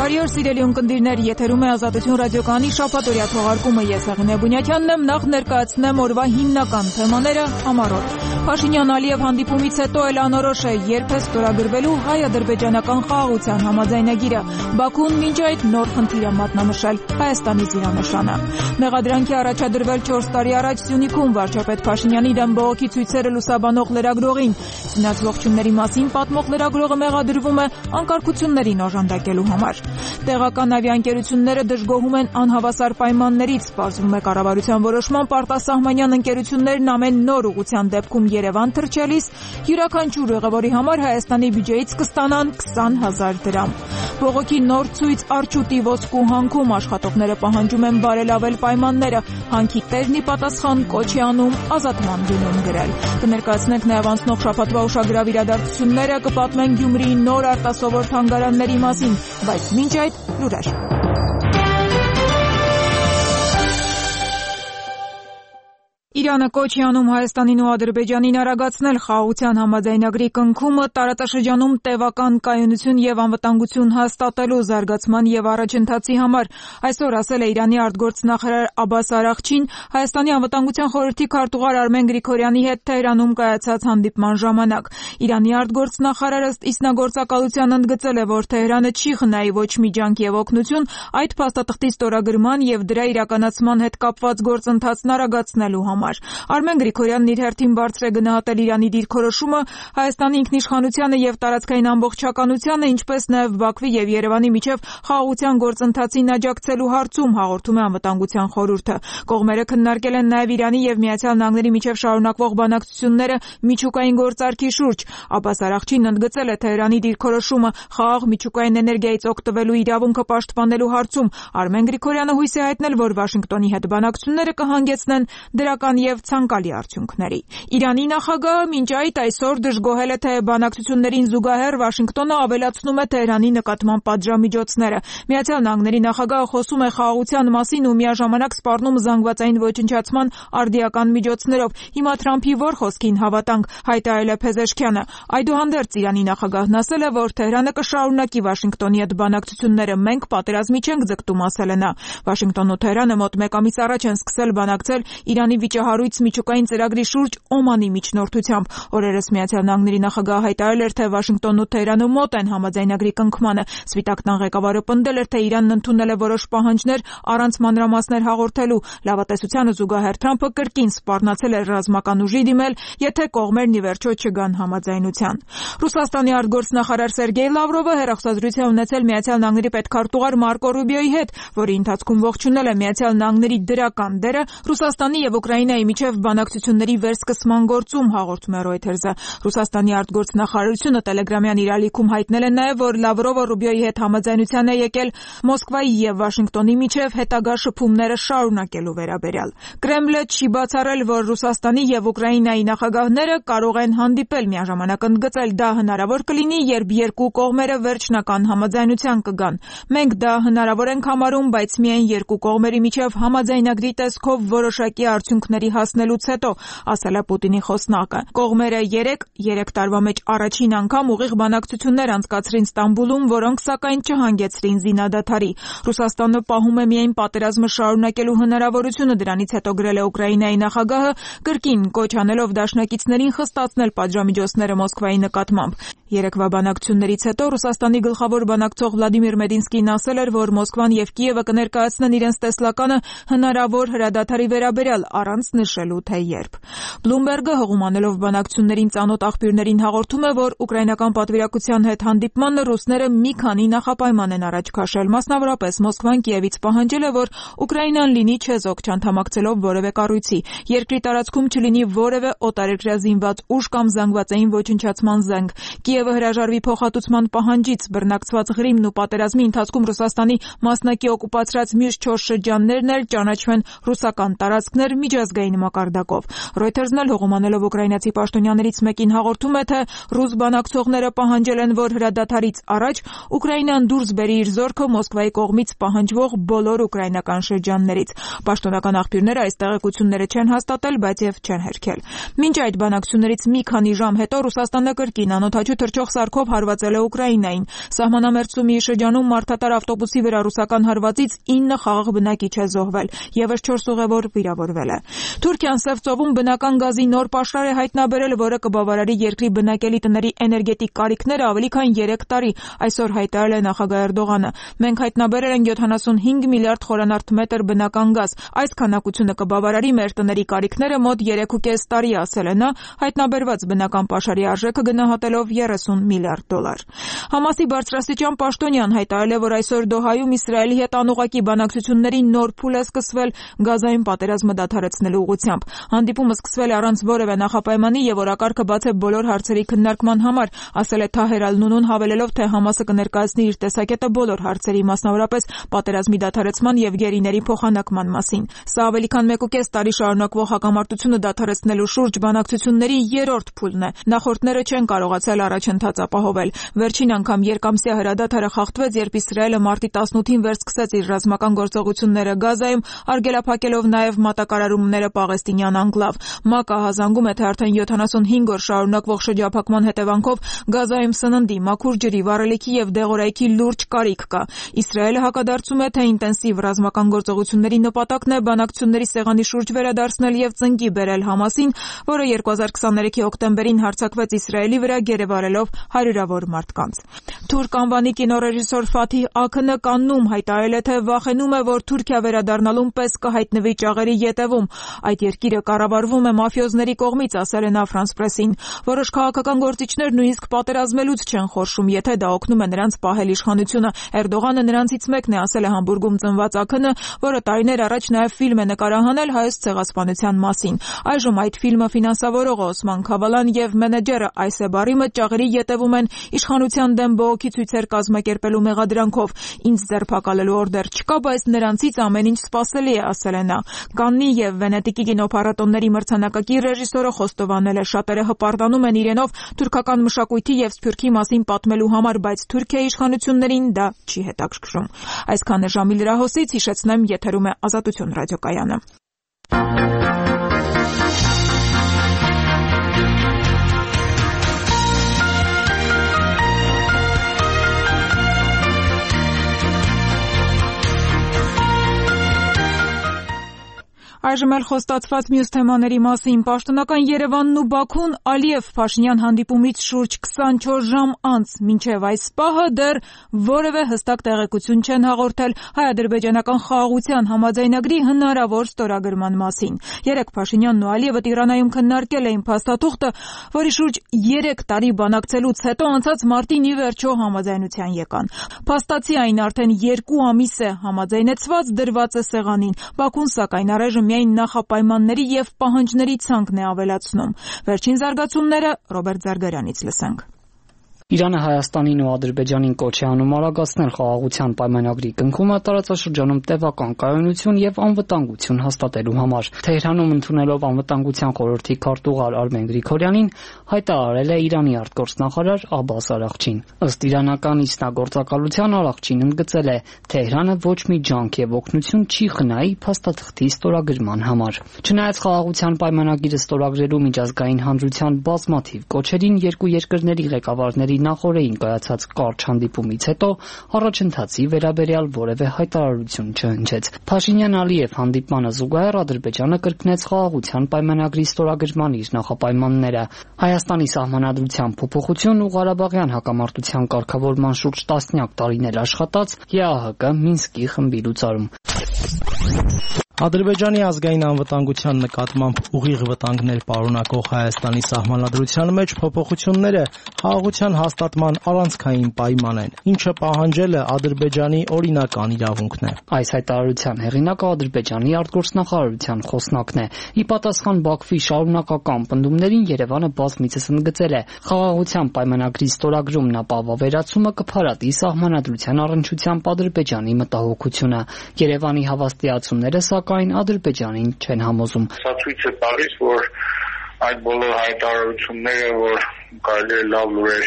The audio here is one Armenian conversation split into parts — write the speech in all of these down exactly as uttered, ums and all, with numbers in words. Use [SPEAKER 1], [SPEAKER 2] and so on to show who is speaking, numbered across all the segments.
[SPEAKER 1] Բարի օր սիրելի ունկնդիրներ, եթերում է Ազատություն ռադիոկայանի շաբաթօրյա թողարկումը, ես Հեղինե Բունյաթյանն եմ, նախ ներկայացնեմ օրվա հիմնական թեմաները համառոտ։ Փաշինյան-Ալիև հանդիպումից հետո էլ անորոշ է երբ է ստորագրվելու հայ-ադրբեջանական խաղաղության համաձայնագիրը։ Բաքուն մինչ այդ նոր խնդիր է մատնանշել Հայաստանի զինանշանը։ Մեղադրանքի առաջադրվել չորս տարի առաջ Սյունիքում վարչապետ Փաշինյանի դեմ բողոքի ցույցերը լուսաբանող լրագրողին։ Զինած ողջունների մասին պատմող լրագրողը մեղադրվում է անկարգություններին օժանդակելու համար։ Տեղական ավիաընկերությունները դժգոհում են անհավասար պայմաններից, պարզվում է կառավարության որոշմամբ արտասահմանյան ընկերություններն ամեն նոր ուղղության դեպքում Երևան թռչելիս յուրաքանչյուր ուղևորի համար Հայաստանի բյուջեից կստանան քսան հազար դրամ։ Բողոքի նոր ցույց Արջուտի ոսկու հանքում աշխատողները պահանջում են բարելավել պայմանները, հանքի տերն ի պատասխան կոչ է անում ազատման գնում գրել։ Կներկայացնենք նաև անցնող շաբաթվա ուշագրավ իրադարձությունները, կպատմենք Գյումրիի նոր արտասովոր թանգարանների մասին, բայց մինչ այդ լուրեր։ Իրանը կոչ է անում Հայաստանին ու Ադրբեջանին արագացնել խաղաղության համաձայնագրի կնքումը, տարածաշրջանում տևական կայունություն եւ անվտանգություն հաստատելու զարգացման եւ առաջընթացի համար։ Այսօր ասել է Իրանի արտգործնախարար Աբբաս Արաղչին Հայաստանի անվտանգության խորհրդի քարտուղար Արմեն Գրիգորյանի հետ Թեհրանում կայացած հանդիպման ժամանակ։ Իրանի արտգործնախարարը իսնագործակալության ընդգծել է, որ Թեհրանը չի խնայի ոչ մի ջանք եւ օգնություն այդ փաստաթղթի ստորագրման եւ դրա իրականացման հետ կապված գործընթացն արագացնելու համար։ Արմեն Գրիգորյանն իր հերթին բարձր է գնահատել Իրանի դիրքորոշումը Հայաստանի ինքնիշխանությանը եւ տարածքային ամբողջականությանը, ինչպես նաեւ Բաքվի եւ Երևանի միջև խաղաղության գործընթացին աջակցելու հարցում, հաղորդում է անվտանգության խորհուրդը։ Կողմերը քննարկել են նաեւ Իրանի եւ Միացյալ Նահանգների միջև շարունակվող բանակցությունները միջուկային գործարքի շուրջ։ Աբբաս Արաղչին ընդգծել է Թեհրանի դիրքորոշումը խաղաղ միջուկային էներգիայից օգտվելու իրավունքը պաշտպանելու հարցում։ Արմեն Գրիգորյանը հույս է հայտնել, որ Վաշինգտոնի հետ բանակցությունները կհանգեցնեն դրական եւ ցանկալի արդյունքների։ Իրանի նախագահը մինչ այդ այսօր դժգոհել է, թե բանակցություններին զուգահեռ Վաշինգտոնը ավելացնում է Թեհրանի նկատմամբ պատժամիջոցները։ Միացյալ Նահանգների նախագահը խոսում է խաղաղության մասին ու միաժամանակ սպառնում զանգվածային ոչնչացման արդիական միջոցներով։ Հիմա Թրամփի ո՞ր խոսքին հավատանք, հայտարարել է Փեզեշքյանը։ Այդուհանդերձ Իրանի նախագահն ասել է, որ Թեհրանը կշարունակի Վաշինգտոնի հետ բանակցությունները, մենք պատերազմի չենք ձգտում, ասել է նա։ Վաշինգտոնն ու Թեհրանը մոտ մեկ ամիս առաջ են սկսել բանակցել Իրանի վիճահարույց միջուկային ծրագրի շուրջ Օմանի միջնորդությամբ։ Օրերս Միացյալ Նահանգների նախագահը հայտարարել էր, թե Վաշինգտոնն ու Թեհրանը մոտ են համաձայնագրի կնքմանը։ Սպիտակ տան ղեկավարը պնդել էր, թե Իրանն ընդունել է որոշ պահանջներ առանց մանրամասներ հաղորդելու։ Լավատեսությանը զուգահեռ Թրամփը կրկին սպառնացել էր ռազմական ուժի դիմել, եթե կողմերն ի վերջո չգան համաձայնության։ Ռուսաստանի արտգործնախարար Սերգեյ Լավրովը հեռախոսազրույց է ունեցել Միացյալ Նահանգների պետքարտուղար Մարկո Ռուբիոյի հետ, որի ընթացքում ողջունել է Միացյալ Նահանգների դրական դերը Ռուսաստանի եւ Ուկրաինայի միջև բանակցությունների վերսկսման գործում, հաղորդում է Reuters-ը։ Ռուսաստանի արտգործնախարարությունը տելեգրամյան իր ալիքում հայտնել է նաև, որ Լավրովը Ռուբիոյի հետ համաձայնության է եկել Մոսկվայի եւ Վաշինգտոնի միջև հետագա շփումները շարունակելու վերաբերյալ։ Կրեմլը չի բացառել, որ Ռուսաստանի եւ Ուկրաինայի նախագահները կարող են հանդիպել, միաժամանակ ընդգծել դա հնարավոր կլինի, երբ երկու կողմերը վերջնական համաձայնության կգան։ Մենք դա հնարավոր ենք համարում, բայց միայն երկու կողմերի միջև համաձայնագրի տեսքով որոշակի արդյունքների հասնելուց հետո, ասել է Պուտինի խոսնակը։ Կողմերը երեք, երեք տարվա մեջ առաջին անգամ ուղիղ բանակցություններ անցկացրին Ստամբուլում, որոնք սակայն չհանգեցրին զինադադարի։ Ռուսաստանը պահում է միայն պատերազմը շարունակելու հնարավորությունը, դրանից հետո գրել է Ուկրաինայի նախագահը, կրկին կոչ անելով դաշնակիցներին խստացնել պատժամիջոցները Մոսկվայի նկատմամբ։ Երեկվա բանակցություններից հետո Ռուսաստանի գլխավոր բանակցող Վլադիմիր Մեդինսկին ասել էր, որ Մոսկվան եւ Կիևը կներկայացնեն իրենց տեսլականը հնարավոր հրադադարի վերաբերյալ առանց նշելու թե երբ։ Բլումբերգը հղումանելով բանակցություններին ծանոթ աղբյուրներին հաղորդում է, որ ուկրաինական պատվիրակության հետ հանդիպմանը ռուսները մի քանի նախապայման են առաջ քաշել։ Մասնավորապես Մոսկվան Կիևից պահանջել է, որ Ուկրաինան լինի չեզոք չանդամակցելով որևէ կառույցի, երկրի տարածքում չլինի որևէ օտարերկրյա զինված ուժ կամ զանգվածային ոչնչացման զենք։ Կիևը հրաժարվի փոխհատուցման պահանջից, բռնակցված Ղրիմն ու պատերազմի ընթացքում Ռուսաստանի մասնակի օկուպացրած մյուս չորս շրջաններն էլ ճանաչվեն ռուսական տարածքներ միջազգային ազգային մակարդակով։ Reuters-ն էլ հողոմանելով ուկրաինացի պաշտոնյաներից մեկին հաղորդում է, թե ռուս բանակցողները պահանջել են, որ հրադադարից առաջ Ուկրաինան դուրս բերի իր զորքը Մոսկվայի կողմից պահանջվող բոլոր ուկրաինական շրջաններից։ Պաշտոնական աղբյուրները այս տեղեկությունները չեն հաստատել, բայց եւ չեն հերքել։ Մինչ այդ բանակցություններից մի քանի ժամ հետո Ռուսաստանը կրկին անօդաչու թռչող սարքով հարվածել է Ուկրաինային։ Սահմանամերձ Սումիի շրջանում մարդատար ավտոբուսի վրա ռուսական հարվածից ինը խաղաղ բնակիչ է զոհվել, եւս չորս ուղևոր վիրավորվել է։ Թուրքիան Սև ծովում բնական գազի նոր պաշար է հայտնաբերել, որը կբավարարի երկրի բնակելի տների էներգետիկ կարիքները ավելի քան երեք տարի, այսօր հայտարարել է նախագահ Էրդողանը։ Մենք հայտնաբերել ենք յոթանասունհինգ միլիարդ խորանարդ մետր բնական գազ։ Այս քանակությունը կբավարարի մեր տների կարիքները մոտ երեք ու կես տարի, ասել է նա, հայտնաբերված բնական պաշարի արժեքը գնահատելով երեսուն միլիարդ դոլար։ Համասի բարձրաստիճան պաշտոնյան հայտարարել է, որ այսօր Դոհայում Իսրայելի հետ անուղղակի բանակցությունների նոր փուլ է սկսվել գազային պատերազմը դադարեցնելու ուղղությամբ։ Հանդիպումը սկսվել է առանց որևէ նախապայմանի եւ օրակարգը բաց է բոլոր հարցերի քննարկման համար, ասել է Թահեր Ալ-Նունուն, հավելելով, թե Համասը կներկայացնի իր տեսակետը բոլոր հարցերի, մասնավորապես պատերազմի դադարեցման եւ գերիների փոխանակման մասին։ Սա ավելի քան մեկ ու կես տարի շարունակվող հակամարտությունը դադարեցնելու շուրջ բանակցությունների երրորդ փուլն է։ Նախորդները չեն կարողացել առաջընթաց ապահովել։ Վերջին անգամ երկամսյա հրադադարը խախտվեց, երբ Իսրայելը մարտի տասնութին վերսկսեց իր ռազմական գործողությունները Գազայում, արգելափակելով նաեւ մատակարարումները Պաղեստինյան անկլավ։ ՄԱԿ-ը հազանգում է, թե արդեն յոթանասունհինգ օր շարունակվող շրջափակման հետևանքով Գազայում սննդի, մաքուր ջրի, վառելիքի եւ դեղորայքի լուրջ կարիք կա։ Իսրայելը հակադարձում է, թե ինտենսիվ ռազմական գործողությունների նպատակն է բանակցությունների սեղանի շուրջ վերադարձնել եւ ծնկի բերել Համասին, որը երկու հազար քսաներեքի հոկտեմբերին հարձակվեց Իսրայելի վրա, գերեվարելով հարյուրավոր մարդկանց։ Թուրք անվանի կինոռեժիսոր Ֆաթիհ Աքնը Կաննում հայտարարել է, թե վախենում է, որ Թուրքիա վերադառնալուն պես կհայտնվի ճաղերի ետևում։ Այդ երկիրը կառավարվում է մաֆիոզների կողմից, ասել է նա Ֆրանս Պրեսին։ Որոշ քաղաքական գործիչներ նույնիսկ պատերազմելուց չեն խորշում, եթե դա օգնում է նրանց պահել իշխանությունը։ Էրդողանը նրանցից մեկն է, ասել է Համբուրգում ծնված Աքնը, որը տարիներ առաջ նաև ֆիլմ է նկարահանել հայոց ցեղասպանության մասին։ Այժմ այդ ֆիլմը ֆինանսավորողը Օսման Քավալան եւ մենեջերը Այսեբ Արիմը ճաղերի ետևում են իշխանության դեմ բողոքի ցույցեր կազմակերպելու մեղադրանքով։ Ինձ ձերբակալելու օրդեր չկա, բայց նրանցից ամեն ինչ սպասելի է, ասել է նա։ Կաննի եւ Վենետիկի կինոփառատոնների մրցանակակիր ռեժիսորը խոստովանել է, շատերը հպարտանում են իրենով թուրքական մշակույթի եւ սփյուռքի մասին պատմելու համար, բայց Թուրքիայի իշխանություններին դա չի հետաքրքրում։ Այսքանը ժամի լրահոսից, հիշեցնեմ, եթերում է Ազատություն ռադիոկայանը։ Այժմ էլ խոստացված մյուս թեմաների մասին։ Պաշտոնական Երևանն ու Բաքուն Ալիև-Փաշինյան հանդիպումից շուրջ քսանչորս ժամ անց, մինչև այս պահը դեռ որևէ հստակ տեղեկություն չեն հաղորդել հայ-ադրբեջանական խաղաղության համաձայնագրի հնարավոր ստորագրման մասին։ Երեկ Փաշինյանն ու Ալիևը Տիրանայում քննարկել էին փաստաթուղթը, որի շուրջ երեք տարի բանակցելուց հետո անցած մարտին ի վերջո համաձայնության եկան։ Փաստացի այն արդեն երկու ամիս է համաձայնեցված, դրված է սեղանին։ Բաքուն, սակայն, առայժմ միայն նախապայմանների եւ պահանջների ցանկն է ավելացնում։ Վերջին զարգացումները Ռոբերտ Զարգարյանից լսենք։
[SPEAKER 2] Իրանը Հայաստանին ու Ադրբեջանին կոչ է անում արագացնել խաղաղության պայմանագրի կնքումը տարածաշրջանում տևական կայունություն եւ անվտանգություն հաստատելու համար։ Թեհրանում ընդունելով անվտանգության խորհրդի քարտուղար Արմեն Գրիգորյանին հայտարարել է Իրանի արտգործնախարար Աբբաս Արաղչին։ Ըստ իրանական ինքնագործակալության Արաղչին ընդգծել է, Թեհրանը ոչ մի ջանք եւ օգնություն չի խնայի փաստաթղթի ստորագրման համար։ Չնայած խաղաղության պայմանագիրը ստորագրելու միջազգային հանրության բազմաթիվ կոչերին, երկու երկրների ղեկավարների նախորդին կայացած կարճ հանդիպումից հետո առաջընթացի վերաբերյալ որևէ հայտարարություն չհնչեց։ Փաշինյան-Ալիև հանդիպմանը զուգահեռ Ադրբեջանը կրկնեց խաղաղության պայմանագրի ստորագրման իր նախապայմանները։ Հայաստանի սահմանադրության փոփոխություն ու Ղարաբաղյան հակամարտության կարգավորման շուրջ տասնյակ տարիներ աշխատած ԵԱՀԿ Մինսկի խմբի լուծարում։
[SPEAKER 3] Ադրբեջանի ազգային անվտանգության նկատմամբ ուղիղ վտանգներ պարունակող Հայաստանի սահմանադրության մեջ փոփոխությունները խաղաղության հաստատման առանցքային պայման են, ինչը պահանջել է Ադրբեջանի օրինական իրավունքն է։
[SPEAKER 2] Այս հայտարարության հեղինակը Ադրբեջանի արտգործնախարարության խոսնակն է։ Ի պատասխան Բաքվի շարունակական պնդումներին Երևանը բազմիցս ընդգծել է, խաղաղության պայմանագրի ստորագրումն ապահովվերացումը կփարատի սահմանադրության առնչությամբ Ադրբեջանի մտահոգությունը։ Երևանի հավաստիացումները սա սակայն Ադրբեջանին չեն համոզում։
[SPEAKER 4] Սա ցույց է տալիս, որ այդ բոլոր հայտարարությունները, որ կարելի է լավ լուրեր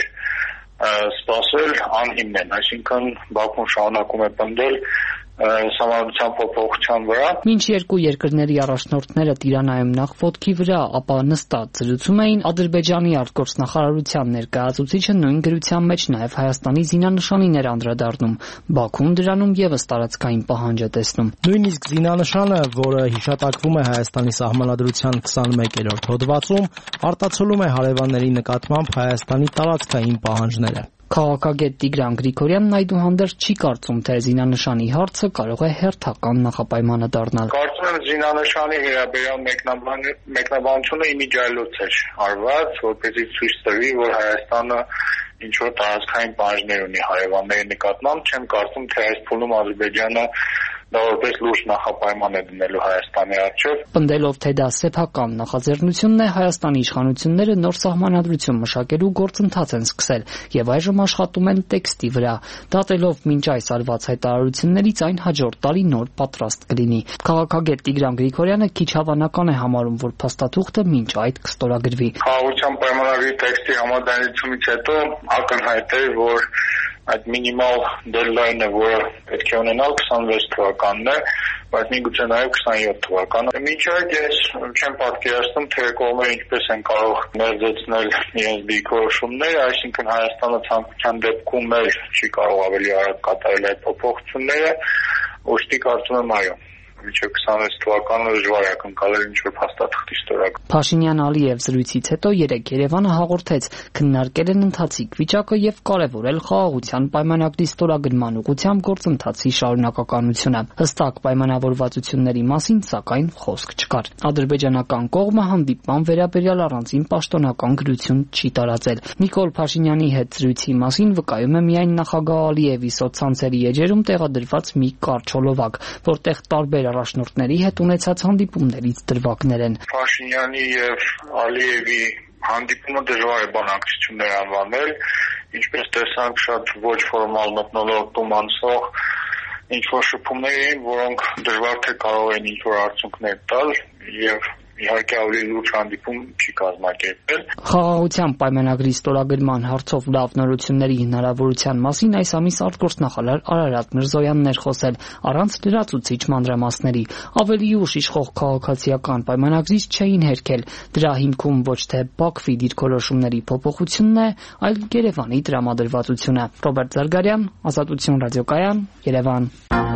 [SPEAKER 4] սպասել, անհիմն են, այսինքն Բաքուն շարունակում է պնդել Սահմանադրության փոփոխության վրա։
[SPEAKER 2] Մինչ երկու երկրների առաջնորդները Տիրանայում նախ ոտքի վրա, ապա նստած զրուցում էին, Ադրբեջանի արտգործնախարարության ներկայացուցիչը նույն գրության մեջ նաև Հայաստանի զինանշանին էր անդրադառնում։ Բաքուն դրանում եւս տարածքային պահանջ է տեսնում։
[SPEAKER 3] Նույնիսկ զինանշանը, որը հիշատակվում է Հայաստանի Սահմանադրության քսանմեկերորդ հոդվածում, արտացոլում է հարևանների նկատմամբ Հայաստանի տարածքային պահանջները։
[SPEAKER 2] Քաղաքագետ Տիգրան Գրիգորյանն այդուհանդերձ չի կարծում, թե զինանշանի հարցը կարող է հերթական նախապայմանը դառնալ։
[SPEAKER 4] Կարծում եմ զինանշանի վերաբերյալ մեկնաբանությունը իմիջիայլոց էր արված, որպեսզի ցույց տվի, որ Հայաստանը ինչ որ տարածքային պահանջներ ունի հարևանների նկատմամբ, չեմ կարծում, թե այս փուլում Ադրբեջանը դա որպես լուրջ նախապայման է դնելու Հայաստանի առջև։
[SPEAKER 2] Պնդելով, թե դա սեփական նախաձեռնությունն է, Հայաստանի իշխանությունները նոր սահմանադրություն մշակելու գործընթաց են սկսել եւ այժմ աշխատում են տեքստի վրա։ Դատելով մինչ այս արված հայտարարություններից այն հաջորդ տարի նոր պատրաստ կլինի։ Քաղաքագետ Տիգրան Գրիգորյանը քիչ հավանական է համարում, որ փաստաթուղթը մինչ այդ կստորագրվի։
[SPEAKER 4] Խաղաղության պայմանագրի տեքստի համաձայնությունից հետո ակնհայտ է, որ այդ մինիմալ դեդլայնը, որը պետք է ունենալ քսանվեց թվականն է, բայց միգուցե նաև քսանյոթ թվականը։ Մինչ այդ ես չեմ պատկերացնում, թե կողմերը ինչպես են կարող մերձեցնել իրենց դիրքորոշումները, այսինքն Հայաստանը ցանկության դեպքում էլ չի կարող ավելի արագ կատարել այդ փոփոխությունները, ուստի կարծում եմ այո։ Մինչև քսանվեց թվականը դժվար է ակնկալել ինչ-որ փաստաթղթի ստորագրում։
[SPEAKER 2] Փաշինյան-Ալիև զրույցից հետո երեկ Երևանը հաղորդեց, քննարկել են ընթացիկ վիճակը եւ կարեւորել խաղաղության պայմանագրի ստորագրման ուղղությամբ գործընթացի շարունակականությունը։ Հստակ պայմանավորվածությունների մասին, սակայն, խոսք չկար։ Ադրբեջանական կողմը հանդիպման վերաբերյալ առանձին պաշտոնական գրություն չի տարածել։ Նիկոլ Փաշինյանի հետ զրույցի մասին վկայում է միայն նախագահ Ալիևի սոցցանցերի էջերում տեղադրված մի կարճ հոլովակ, որտեղ տարբեր առաջնորդների հետ ունեցած հանդիպումներից դրվագներ են։
[SPEAKER 4] Փաշինյանի եւ Ալիևի հանդիպումը դժվար է բանակցություններ անվանել, ինչպես տեսանք շատ ոչ ֆորմալ մթնոլորտում անցող ինչ-որ շփումներ էին, որոնք դժվար թե կարող են ինչ-որ արդյունքներ տալ եւ իհարկե ավելի լուրջ հանդիպում չի կազմակերպել։
[SPEAKER 2] Խաղաղության պայմանագրի ստորագրման հարցով լավ նորությունների հնարավորության մասին այս ամիս արտգործնախարար Արարատ Միրզոյանն էր խոսել, առանց լրացուցիչ մանրամասների։ Ավելի ուշ իշխող քաղաքացիական պայմանագրից չէին հերքել։ Դրա հիմքում ոչ թե Բաքվի դիրքորոշումների փոփոխությունն է, այլ Երևանի տրամադրվածությունը։ Ռոբերտ Զարգարյան, Ազատություն ռադիոկայան, Երևան։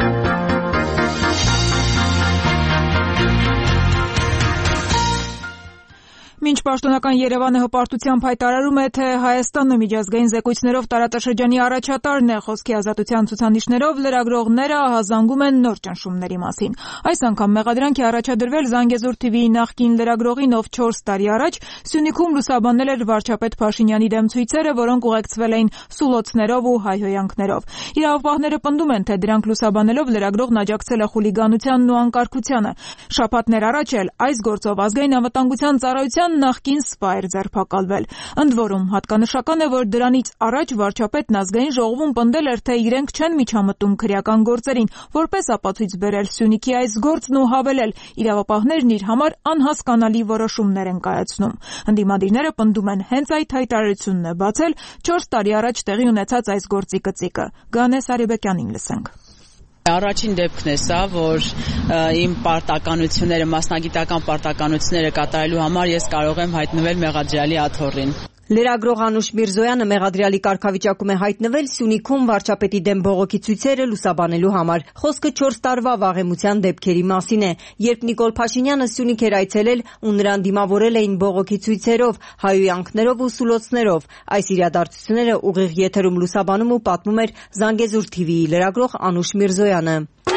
[SPEAKER 1] Մինչ պաշտոնական Երևանը հպարտությամբ հայտարարում է, թե Հայաստանը միջազգային զեկույցներով տարածաշրջանի առաջատարն է, խոսքի ազատության ցուցանիշներով լրագրողները ահազանգում են նոր ճնշումների մասին։ Այս անգամ մեղադրանք է առաջադրվել Զանգեզուր թիվիի նախկին լրագրողին, ով չորս տարի առաջ Սյունիքում լուսաբանել էր վարչապետ Փաշինյանի դեմ ցույցերը, որոնք ուղեկցվել էին սուլոցներով ու հայհոյանքներով։ Իրավապահները պնդում են, թե դրանք լուսաբանելով լրագրողն աջակցել է խուլիգանությանն ու անկարգությանը։ Շաբաթներ առաջ էլ այս գործով ազգային անվտանգության ծառայության նախկին սպա էր ձերբակալվել։ Ընդ որում, հատկանշական է, որ դրանից առաջ վարչապետն ազգային ժողովում պնդել էր, թե իրենք չեն միջամտում քրեական գործերին, որպես ապացույց բերել Սյունիքի այս գործն ու հավելել, իրավապահներն իր համար անհասկանալի որոշումներ են կայացնում։ Ընդդիմադիրները պնդում են, հենց այդ հայտարարությունն է բացել չորս տարի առաջ տեղի ունեցած այս գործի կծիկը։ Գանե Սարիբեկյանին լսենք։
[SPEAKER 5] Առաջին դեպքն է սա, որ իմ պարտականությունները, մասնագիտական պարտականությունները կատարելու համար ես կարող եմ հայտնվել մեղադրյալի աթոռին։
[SPEAKER 6] Լրագրող Անուշ Միրզոյանը մեղադրյալի կարգավիճակում է հայտնվել Սյունիքում վարչապետի դեմ բողոքի ցույցերը լուսաբանելու համար։ Խոսքը չորս տարվա վաղեմության դեպքերի մասին է, երբ Նիկոլ Փաշինյանը Սյունիք էր այցելել ու նրան դիմավորել էին բողոքի ցույցերով, հայհոյանքներով ու սուլոցներով։ Այս իրադարձությունները ուղիղ եթերում լուսաբանում ու պատմում էր Զանգեզուր թիվիի լրագրող Անուշ Միրզոյանը։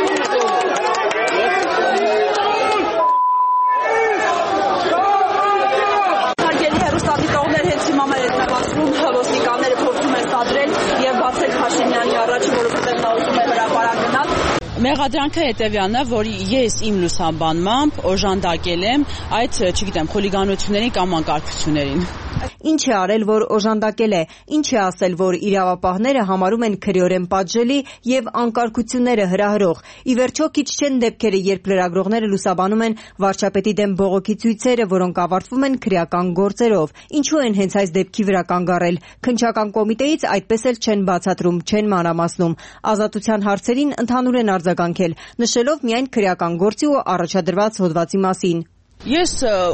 [SPEAKER 5] Մեղադրանքը հետևյալն է, որ ես իմ լուսաբանմամբ օժանդակել եմ այդ, չգիտեմ, խուլիգանություններին կամ անկարգություններին։
[SPEAKER 6] ինչ է արել, որ օժանդակել է, ինչ է ասել, որ իրավապահները համարում են քրեորեն պատժելի եւ անկարգությունները հրահրող։ Ի վերջո քիչ չեն դեպքերը, երբ լրագրողները լուսաբանում են վարչապետի դեմ բողոքի ցույցերը, որոնք ավարտվում են քրեական գործերով։ Ինչու են հենց այս դեպքի վրա կանգ առել։ Քննչական կոմիտեից այդպես էլ չեն բացատրում, չեն մանրամասնում։ Ազատության հարցերին ընդհանուր են արձագանքել, նշելով միայն քրեական գործի ու առաջադրված հոդվածի մասին։
[SPEAKER 5] Ես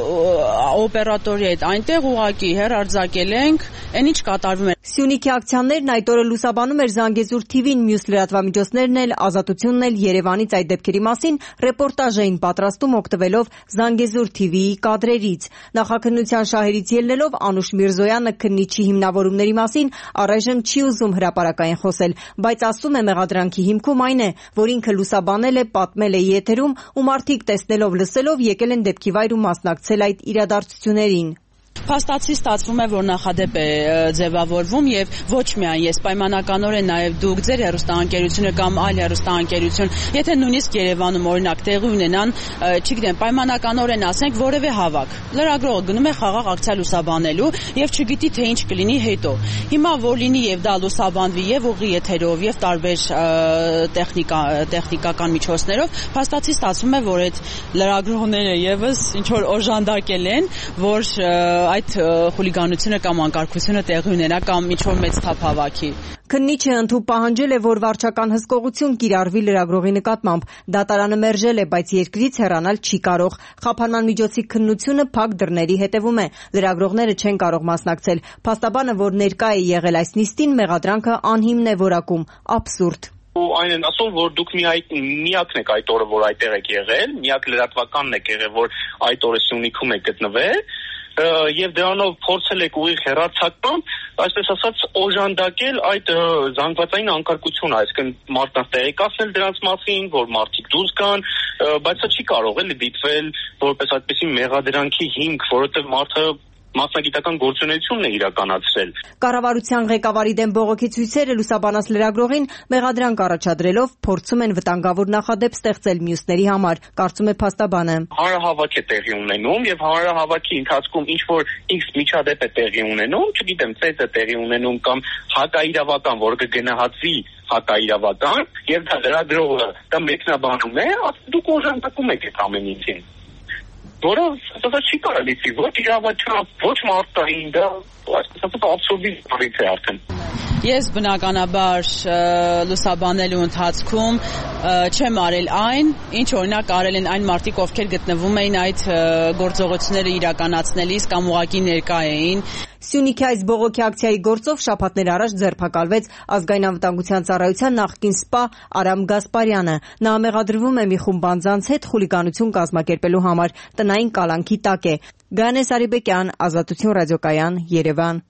[SPEAKER 5] օպերատորի հետ այնտեղ ուղակի հեռարձակել ենք, այն ինչ կատարվում է։
[SPEAKER 6] Սյունիքի ակցիաներն այդ օրը լուսաբանում էր Զանգեզուր թիվին, մյուս լրատվամիջոցներն էլ, Ազատությունն էլ Երևանից այդ դեպքերի մասին ռեպորտաժ էին պատրաստում օգտվելով Զանգեզուր թիվիի կադրերից։ Նախաքննության շահերից ելնելով Անուշ Միրզոյանը քննիչի հիմնավորումների մասին առայժմ չի ուզում հրապարակային խոսել, բայց ասում է մեղադրանքի հիմքում այն է, որ ինքը լուսաբանել է, պատմել է եթերում ու մարդիկ տեսնելով, լսելով եկել են դեպքի վայր ու մասնակցել այդ իրադարձություններին։
[SPEAKER 5] Փաստացի ստացվում է, որ նախադեպ է ձևավորվում եւ ոչ միայն ես, պայմանականորեն նաեւ դուք ձեր հեռուստաընկերությունը կամ այլ հեռուստաընկերություն, եթե նույնիսկ Երևանում օրինակ տեղի ունենան, չգիտեմ, պայմանականորեն ասենք որևէ հավաք։ Լրագրողը գնում է խաղաղ ակցիա լուսաբանելու եւ չգիտի թե ինչ կլինի հետո։ Հիմա որ լինի եւ դա լուսաբանվի եւ ուղի եթերով եւ տարբեր տեխնիկա տեխնիկական միջոցներով, փաստացի ստացվում է, որ այդ լրագրողները եւս ինչ որ օժանդակել են, որ այդ խուլիգանությունը կամ անկարգությունը տեղի ունենա կամ ինչ-որ մեծ թափ հավաքի։
[SPEAKER 6] Քննիչը ընդհանուր պահանջել է, որ վարչական հսկողություն կիրառվի լրագրողի նկատմամբ։ Դատարանը մերժել է, բայց երկրից հեռանալ չի կարող։ Խափանման միջոցի քննությունը փակ դռների հետևում է։ Լրագրողները չեն կարող մասնակցել։ Փաստաբանը, որ ներկա է եղել այս նիստին, մեղադրանքը անհիմն է որակում։ Աբսուրդ։
[SPEAKER 7] Ու այն են ասում, որ դուք միակն եք այդ օրը, որ այդտեղ եք եղել, միակ լրատվականն եք եղել, որ այդ օրը Սյունիքում եք գտնվել, եւ դրանով փորձել եք ուղիղ հեռարձակման, այսպես ասած, օժանդակել այդ զանգվածային անկարգությունը, այսինքն մարդկանց տեղեկացնել դրանց մասին, որ մարդիկ դուրս գան, բայց սա չի կարող էլի դիտվել որպես այդպիսի մեղադրանքի հիմք, որովհետեւ մարդը մասնագիտական գործունեությունն է իրականացրել։
[SPEAKER 6] Կառավարության ղեկավարի դեմ բողոքի ցույցերը լուսաբանած լրագրողին մեղադրանք առաջադրելով փորձում են վտանգավոր նախադեպ ստեղծել մյուսների համար, կարծում է փաստաբանը։
[SPEAKER 7] Հանրահավաք է տեղի ունենում եւ հանրահավաքի ընթացքում ինչ որ X միջադեպ է տեղի ունենում, չգիտեմ, ծեծ է տեղի ունենում կամ հակաիրավական, որ կգնահատվի հակաիրավական, եւ դա լրագրողը դա մեկնաբանում է, դուք օժանդակում եք այդ ամեն ինչին։ Որը դա չի կարելի ոչ իրավաչափ, ոչ մարդային, դա այսպես աբսուրդի բառից է արդեն։
[SPEAKER 5] Ես բնականաբար լուսաբանելու ընթացքում չեմ արել այն, ինչ օրինակ արել են այն մարդիկ, ովքեր գտնվում էին այդ գործողությունները իրականացնելիս կամ ուղղակի ներկա էին։
[SPEAKER 6] Սյունիքի այս բողոքի ակցիայի գործով շաբաթներ առաջ ձերբակալվեց Ազգային անվտանգության ծառայության նախկին սպա Արամ Գասպարյանը։ Նա մեղադրվում է մի խումբ անձանց հետ խուլիգանություն կազմակերպելու համար, տնային կալանքի տակ է։ Գայանե Սարիբեկյան, Ազատություն ռադիոկայան, Երևան։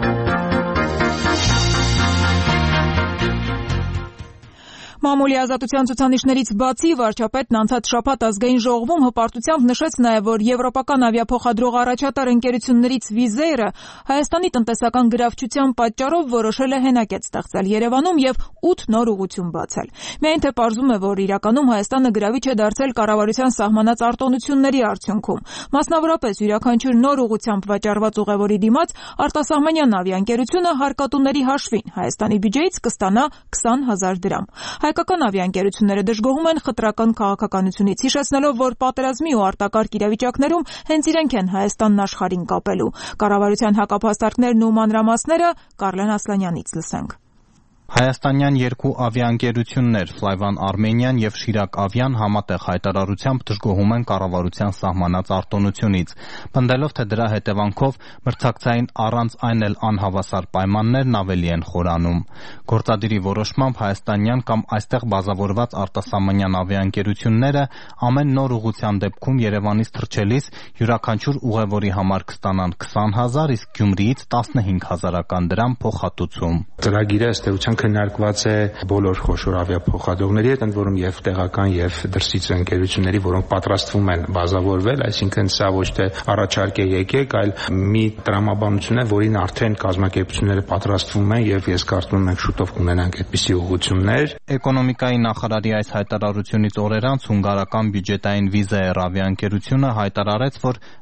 [SPEAKER 1] Մամուլի ազատության ցուցանիշներից բացի վարչապետն անցած շաբաթ ազգային ժողովում հպարտությամբ նշեց նաև, որ եվրոպական ավիափոխադրող առաջատար ընկերություններից Wizz Air-ը Հայաստանի տնտեսական գրավչության պատճառով որոշել է հենակետ ստեղծել Երևանում եւ ութ նոր ուղղություն բացել։ Միայն թե պարզում է, որ իրականում Հայաստանը գրավիչ է դարձել կառավարության սահմանած արտոնությունների արդյունքում։ Մասնավորապես յուրաքանչյուր նոր ուղղությամբ վաճառված ուղևորի դիմաց արտասահմանյան ավիաընկերությունը հարկատուների հաշվին Հայաստանի բյուջեից կստանա քսան հազար դրամ։ Հայկական ավիաընկերությունները դժգոհում են խտրական քաղաքականությունից, հիշեցնելով, որ պատերազմի ու արտակարգ իրավիճակներում հենց իրենք են Հայաստանն աշխարհին կապելու։ Կառավարության հակափաստարկներն ու մանրամասները Կարլեն Ասլանյանից լսենք։
[SPEAKER 8] Հայաստանյան երկու ավիաընկերություններ Flyvan Armenian եւ Շիրակ Ավիան համատեղ հայտարարությամբ դժգոհում են կառավարության սահմանած արտոնությունից, պնդելով, թե դրա հետևանքով մրցակցային առանց այն էլ անհավասար պայմաններն ավելի են խորանում։ Գործադիրի որոշմամբ հայաստանյան կամ այստեղ բազավորված արտասահմանյան ավիաընկերությունները ամեն նոր ուղղության դեպքում Երևանից թռչելիս յուրաքանչյուր ուղևորի համար կստանան քսան հազար, իսկ Գյումրիից տասնհինգ հազարական դրամ փոխհատուցում։
[SPEAKER 9] Ծրագիրը ըստ էության քննարկված է բոլոր խոշոր ավիափոխադրողների հետ, ընդ որում եւ տեղական եւ դրսից ընկերությունների, որոնք պատրաստվում են բազավորվել, այսինքն սա ոչ թե առաջարկ է եկեք, այլ մի տրամաբանություն է, որին արդեն կազմակերպությունները պատրաստվում են եւ ես կարծում եմ մենք շուտով կունենանք այդպիսի ուղղություններ։
[SPEAKER 8] Էկոնոմիկայի նախարարի այս հայտարարությունից օրեր անց հունգարական բյուջետային Wizz Air ավիաընկերությունը հայտարարեց, որ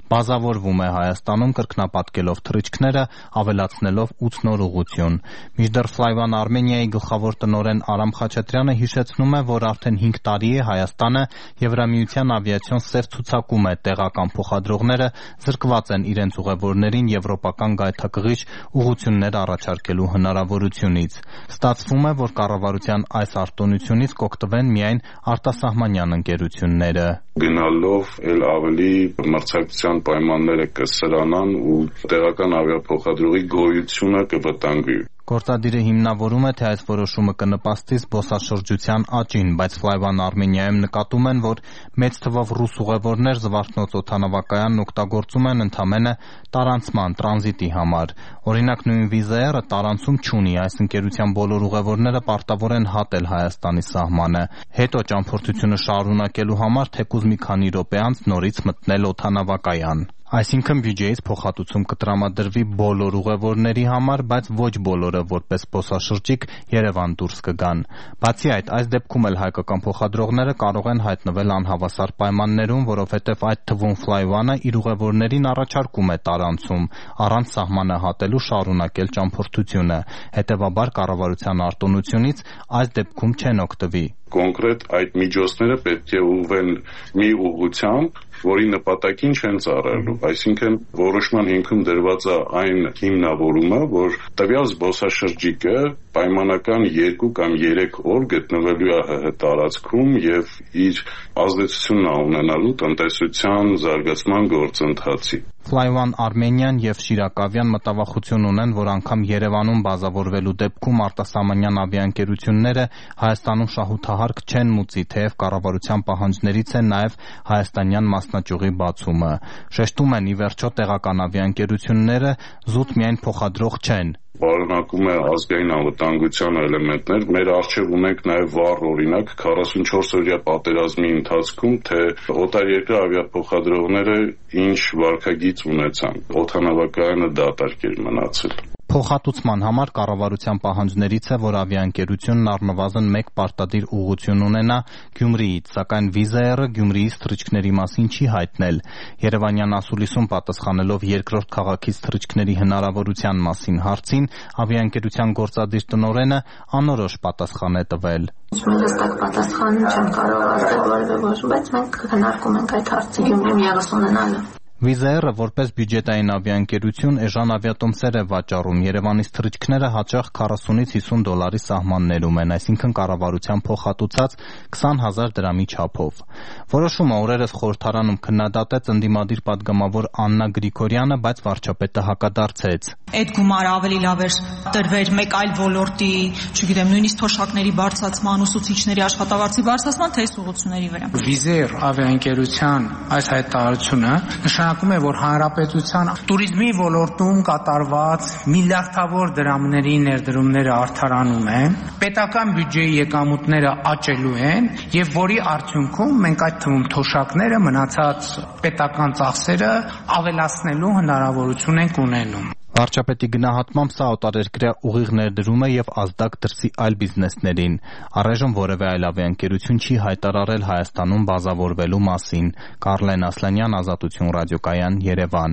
[SPEAKER 8] բազավորվում է Հայաստանում կրկնապատկելով թռիչքները, ավելացնելով ութ նոր ուղղություն։ Մինչդեռ Flyone Armenia-ի գլխավոր տնօրեն Արամ Խաչատրյանը հիշեցնում է, որ արդեն հինգ տարի է Հայաստանը Եվրամիության ավիացիոն սև ցուցակում է, տեղական փոխադրողները զրկված են իրենց ուղևորներին եվրոպական գայթակղիչ ուղղություններ առաջարկելու հնարավորությունից։ Ստացվում է, որ կառավարության այս արտոնությունից կօգտվեն միայն արտասահմանյան ընկերությունները։
[SPEAKER 10] Գնալով էլ ավելի մրցակցության պայմանները կսրանան ու տեղական ավիափոխադրողի գոյությունը կվտանգվի։
[SPEAKER 8] Գործադիրը հիմնավորում է, թե այս որոշումը կնպաստի զբոսաշրջության աճին, բայց Flyone Armenia-ում նկատում են, որ մեծ թվով ռուս ուղևորներ Զվարթնոց օդանավակայանն օգտագործում են ընդամենը տարանցման, տրանզիտի համար։ Օրինակ նույն Wizz Air-ը տարանցում չունի, այս ընկերության բոլոր ուղևորները պարտավոր են հատել Հայաստանի սահմանը, հետո ճամփորդությունը շարունակելու համար թեկուզ մի քանի րոպե անց նորից մտնել օդանավակայան։ Այսինքն բյուջեից փոխհատուցում կտրամադրվի բոլոր ուղևորների համար, բայց ոչ բոլորը որպես զբոսաշրջիկ Երևան դուրս կգան։ Բացի այդ, այս դեպքում էլ հայկական փոխադրողները կարող են հայտնվել անհավասար պայմաններում, որովհետև այդ թվում Flyone-ը իր ուղևորներին առաջարկում է տարանցում, առանց սահմանը հատելու շարունակել ճամփորդությունը։ Հետևաբար կառավարության արտոնությունից այս դեպքում չեն օգտվի։
[SPEAKER 10] Կոնկրետ այդ միջոցները պետք է ուղղվեն մի ուղղությամբ, որի նպատակին չեն ծառայելու, այսինքն որոշման հիմքում դրված է այն հիմնավորումը, որ տվյալ զբոսաշրջիկը պայմանական երկու կամ երեք օր գտնվելու է ՀՀ տարածքում եւ իր ազդեցությունն ունենալու տնտեսության զարգացման գործընթացի։
[SPEAKER 8] Flyone Armenia-ն եւ Շիրակավյան մտավախություն ունեն, որ անգամ Երևանում բազավորվելու դեպքում արտասահմանյան ավիաընկերությունները Հայաստանում շահութահարկ չեն մուծի, թեև կառավարության պահանջներից է նաեւ հայաստանյան մասնաճյուղի բացումը։ Շեշտում են, ի վերջո տեղական ավիաընկերությունները զուտ միայն փոխադրող չեն։
[SPEAKER 10] Պարունակում է ազգային անվտանգության էլեմենտներ։ Մեր առջև ունենք նաև վառ օրինակ քառասունչորս օրյա պատերազմի ընթացքում, թե օտարերկրյա ավիափոխադրողները ինչ վարքագիծ ունեցան։ Օդանավակայանը դատարկ էր մնացել։
[SPEAKER 8] Փոխհատուցման համար կառավարության պահանջներից է, որ ավիաընկերությունն առնվազն մեկ պարտադիր ուղղություն ունենա Գյումրիից, սակայն Wizz Air-ը Գյումրիից թռիչքների մասին չի հայտնել։ Երևանյան ասուլիսում պատասխանելով երկրորդ քաղաքից թռիչքների հնարավորության մասին հարցին, ավիաընկերության գործադիր տնօրենը անորոշ պատասխան է տվել։
[SPEAKER 11] Ինչ-որ հստակ պատասխան չեմ կարող ասել որևէ ոչ, բայց մենք քննարկում ենք այդ հարցը Գյումրիում ևս ունենալը։
[SPEAKER 8] Wizz Air-ը որպես բյուջետային ավիաընկերություն էժան ավիատոմսեր է վաճառում։ Երևանից թռիչքները հաճախ քառասունից հիսուն դոլարի սահմաններում են, այսինքն կառավարության փոխհատուցած քսան հազար դրամի չափով։ Որոշումը օրերս խորհրդարանում քննադատեց ընդդիմադիր պատգամավոր Աննա Գրիգորյանը, բայց վարչապետը հակադարձեց։
[SPEAKER 12] Այդ գումարը ավելի լավ էր տրվեր մեկ այլ ոլորտի, չգիտեմ, նույնիսկ թոշակների բարձրացման, ուսուցիչների աշխատավարձի բարձրացման, թե ուղղությունների վրա։
[SPEAKER 13] Wizz Air ավիաընկերության այս հայտարարությունը նշանակում է, որ հանրապետության туриզմի ոլորտում կատարված միլիարդավոր դրամների ներդրումները արդարանում են, պետական բյուջեի եկամուտները աճելու են եւ որի արդյունքում մենք այդ թվում թոշակները մնացած պետական ծախսերը ավելացնելու հնարավորություն ենք ունենում։
[SPEAKER 8] Վարչապետի գնահատմամբ սա օտարերկրյա ուղիղ ներդրում է եւ ազդակ դրսի այլ բիզնեսներին։ Առայժմ որևէ այլ ավիաընկերություն չի հայտարարել Հայաստանում բազավորվելու մասին։ Կարլեն Ասլանյան, Ազատություն ռադիոկայան, Երևան։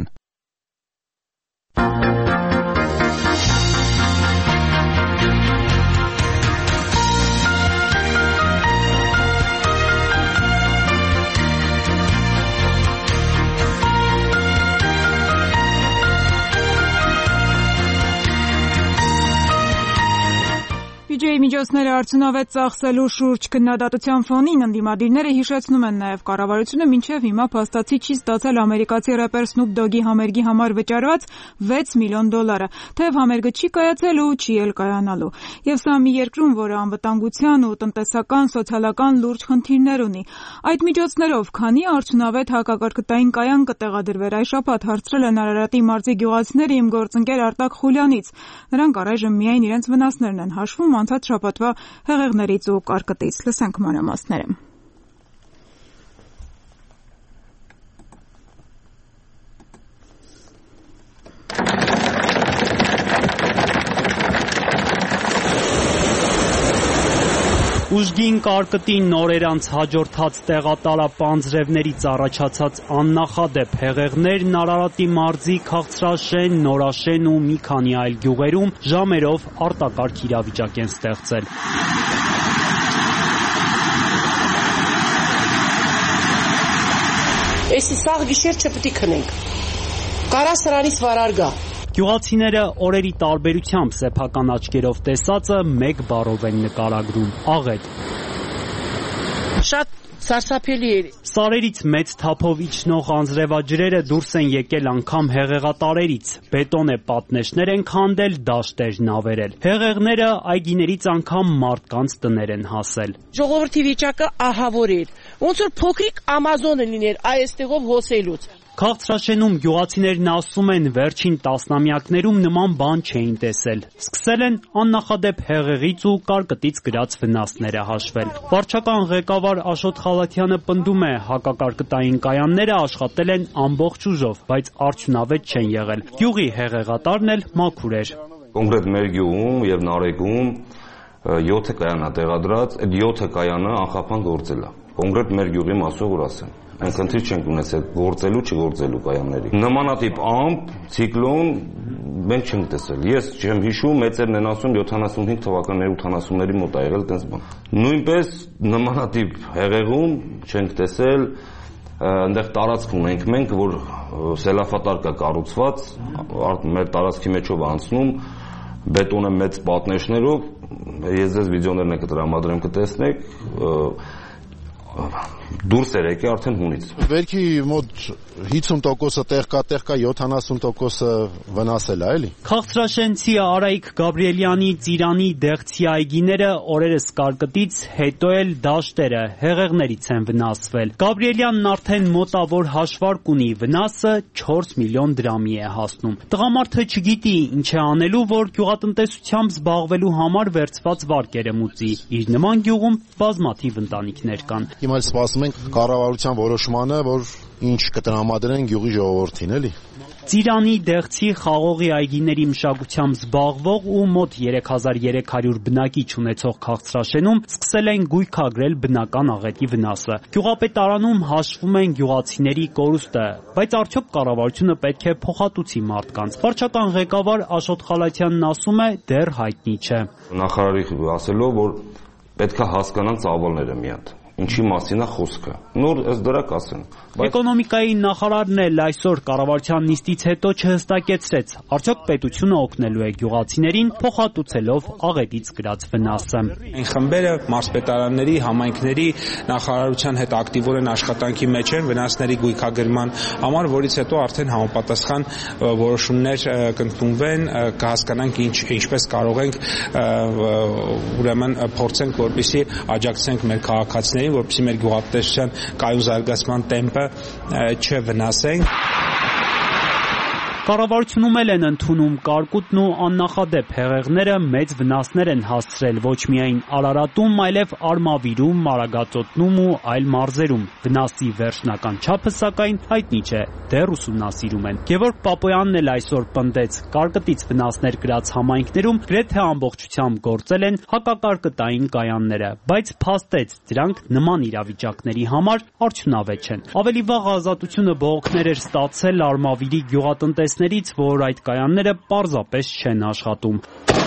[SPEAKER 1] Բյուջեի միջոցները արդյունավետ ծախսելու շուրջ քննադատության ֆոնին ընդդիմադիրները հիշեցնում են նաև կառավարությունը մինչև հիմա փաստացի չի ստացել ամերիկացի рэպեր Snoop Dogg-ի համերգի համար վճարված վեց միլիոն դոլարը, թեև համերգը չի կայացել ու չի էլ կայանալու։ Եվ սա մի երկրում, որը անվտանգության ու տնտեսական, սոցիալական լուրջ խնդիրներ ունի։ Այդ միջոցներով քանի արդյունավետ հակակրթային կայան կտեղադրվեր այս շաբաթ, հարցրել են Արարատի մարզի գյուղացիները իմ գործընկեր Արտակ Խուլյանից։ Նրանք առայժմ միայն իրենց վնասներն են հաշվում անցած շաբաթվա հեղեղներից ու կարկտից։ Լսենք մանրամասները։
[SPEAKER 14] Ուժգին կարկտի նորերանց հաջորդած տեղատարապանձրևներից առաջացած աննախադեպ հեղեղներն Արարատի մարզի Քաղցրաշեն, Նորաշեն ու մի քանի այլ գյուղերում ժամերով արտակարգ իրավիճակ են ստեղծել։
[SPEAKER 15] Էսի սաղ գիշեր չպետք է քնենք։ Կարա սրանից վարար գա։
[SPEAKER 14] Գյուղացիները օրերի տարբերությամբ սեփական աչքերով տեսածը մեկ բառով են նկարագրում՝ աղետ։
[SPEAKER 15] Շատ սարսափելի էր։
[SPEAKER 14] Սարերից մեծ թափով իջնող անձրևաջրերը դուրս են եկել անգամ հեղեղատարերից, բետոնե պատնեշներ են քանդել, դաշտերն ավերել։ Հեղեղները այգիներից անգամ մարդկանց տներ են հասել։
[SPEAKER 15] Ժողովրդի վիճակը ահավոր էր։ Ոնց որ փոքրիկ Ամազոնը լիներ այստեղով հոսելուց։
[SPEAKER 14] Քաղցրաշենում գյուղացիներն ասում են վերջին տասնամյակներում նման բան չէին տեսել։ Սկսել են աննախադեպ հեղեղից ու կարկտից գրած վնասները հաշվել։ Վարչական ղեկավար Աշոտ Խալաթյանը պնդում է, հակակարկտային կայանները աշխատել են ամբողջ ուժով, բայց արդյունավետ չեն եղել։ Գյուղի հեղեղատարն էլ մաքուր էր։
[SPEAKER 16] Կոնկրետ մեր գյուղում եւ Նարեկում յոթ կայան է տեղադրած, այդ յոթ կայանը անխափան գործել է։ Կոնկրետ մեր գյուղի մասով որ ասեմ։ Մենք խնդիր չենք ունեցել գործելու, չգործելու կայանների։ Նմանատիպ ամպ, ցիկլոն մենք չենք տեսել։ Ես չեմ հիշում, մեծերն են ասում յոթանասունհինգ թվականների ութանասունների մոտ ա եղել այդպես բան։ Նույնպես նմանատիպ հեղեղում չենք տեսել, այնտեղ տարածք ունենք մենք, որ սելավատար կա կառուցված, մեր տարածքի մեջով անցնում, բետոնե մեծ պատնեշներով, ես ձեզ վիդեոներն եք տրամադրեմ կտեսնեք, դուրս էր եկել արդեն հունից։
[SPEAKER 17] Վերքի մոտ հիսուն տոկոսը տեղ կա, տեղ կա յոթանասուն տոկոսը վնասել է, էլի։
[SPEAKER 14] Քաղցրաշենցի Արայիկ Գաբրիելյանի, Ծիրանի, Դեղցի այգիները օրերս կարկտից, հետո էլ դաշտերը հեղեղներից են վնասվել։ Գաբրիելյանն արդեն մոտավոր հաշվարկ ունի, վնասը չորս միլիոն դրամի է հասնում։ Տղամարդը չգիտի ինչ է անելու, որ գյուղատնտեսությամբ զբաղվելու համար վերցված վարկերը մուծի։ Իր նման գյուղում բազմաթիվ ընտանիքներ կան։
[SPEAKER 17] Հիմա սպասում ենք կառավարության որոշմանը, որ ինչ կտրամադրեն գյուղի ժողովրդին, էլի։
[SPEAKER 14] Ծիրանի, Դեղցի, Խաղողի այգիների մշակությամբ զբաղվող ու մոտ երեք հազար երեք հարյուր բնակիչ ունեցող Քաղցրաշենում սկսել են գույքագրել բնական աղետի վնասը։ Գյուղապետարանում հաշվում են գյուղացիների կորուստը, բայց արդյոք կառավարությունը պետք է փոխհատուցի մարդկանց։ Վարչական ղեկավար Աշոտ Խալաթյանն ասում է՝ դեռ հայտնի չէ։
[SPEAKER 16] Նախարարի ասելով, որ պետք է հասկանան ծավալները մի հատ։ Ինչի մասին է խոսքը։ Նոր ըստ դրա կասեն։
[SPEAKER 14] Էկոնոմիկայի նախարարն էլ այսօր կառավարության նիստից հետո չհստակեցրեց, արդյոք պետությունը օգնելու է գյուղացիներին փոխհատուցելով աղետից գրած վնասը։
[SPEAKER 13] Այն խմբերը մարզպետարանների, համայնքների նախարարության հետ ակտիվորեն աշխատանքի մեջ են վնասների գույքագրման համար, որից հետո արդեն համապատասխան որոշումներ կընդունվեն, կհասկանանք ինչ ինչպես կարող ենք ուրեմն փորձենք, որպեսզի աջակցենք մեր քաղաքացիներին, որպեսզի մեր գյուղատնտեսության կայուն զարգացման տեմպը չվնասենք։
[SPEAKER 14] Կառավարությունում էլ են ընդունում կարկուտն ու աննախադեպ հեղեղները մեծ վնասներ են հասցրել ոչ միայն Արարատում, այլև Արմավիրում, Մարագածոտնում ու այլ մարզերում։ Վնասի վերջնական չափը սակայն հայտնի չէ, դեռ ուսումնասիրում են։ Գևորգ Պապոյանն էլ այսօր պնդեց, կարկտից վնասներ գրած համայնքներում գրեթե ամբողջությամբ գործել են հակակարկտային կայանները, բայց փաստեց, դրանք նման իրավիճակների համար արդյունավետ չեն։ Ավելի վաղ Ազատությունը բողոքներ էր ստացել Արմավիրի գյուղատնտեսներից, որ այդ կայանները պարզապես չեն աշխատում։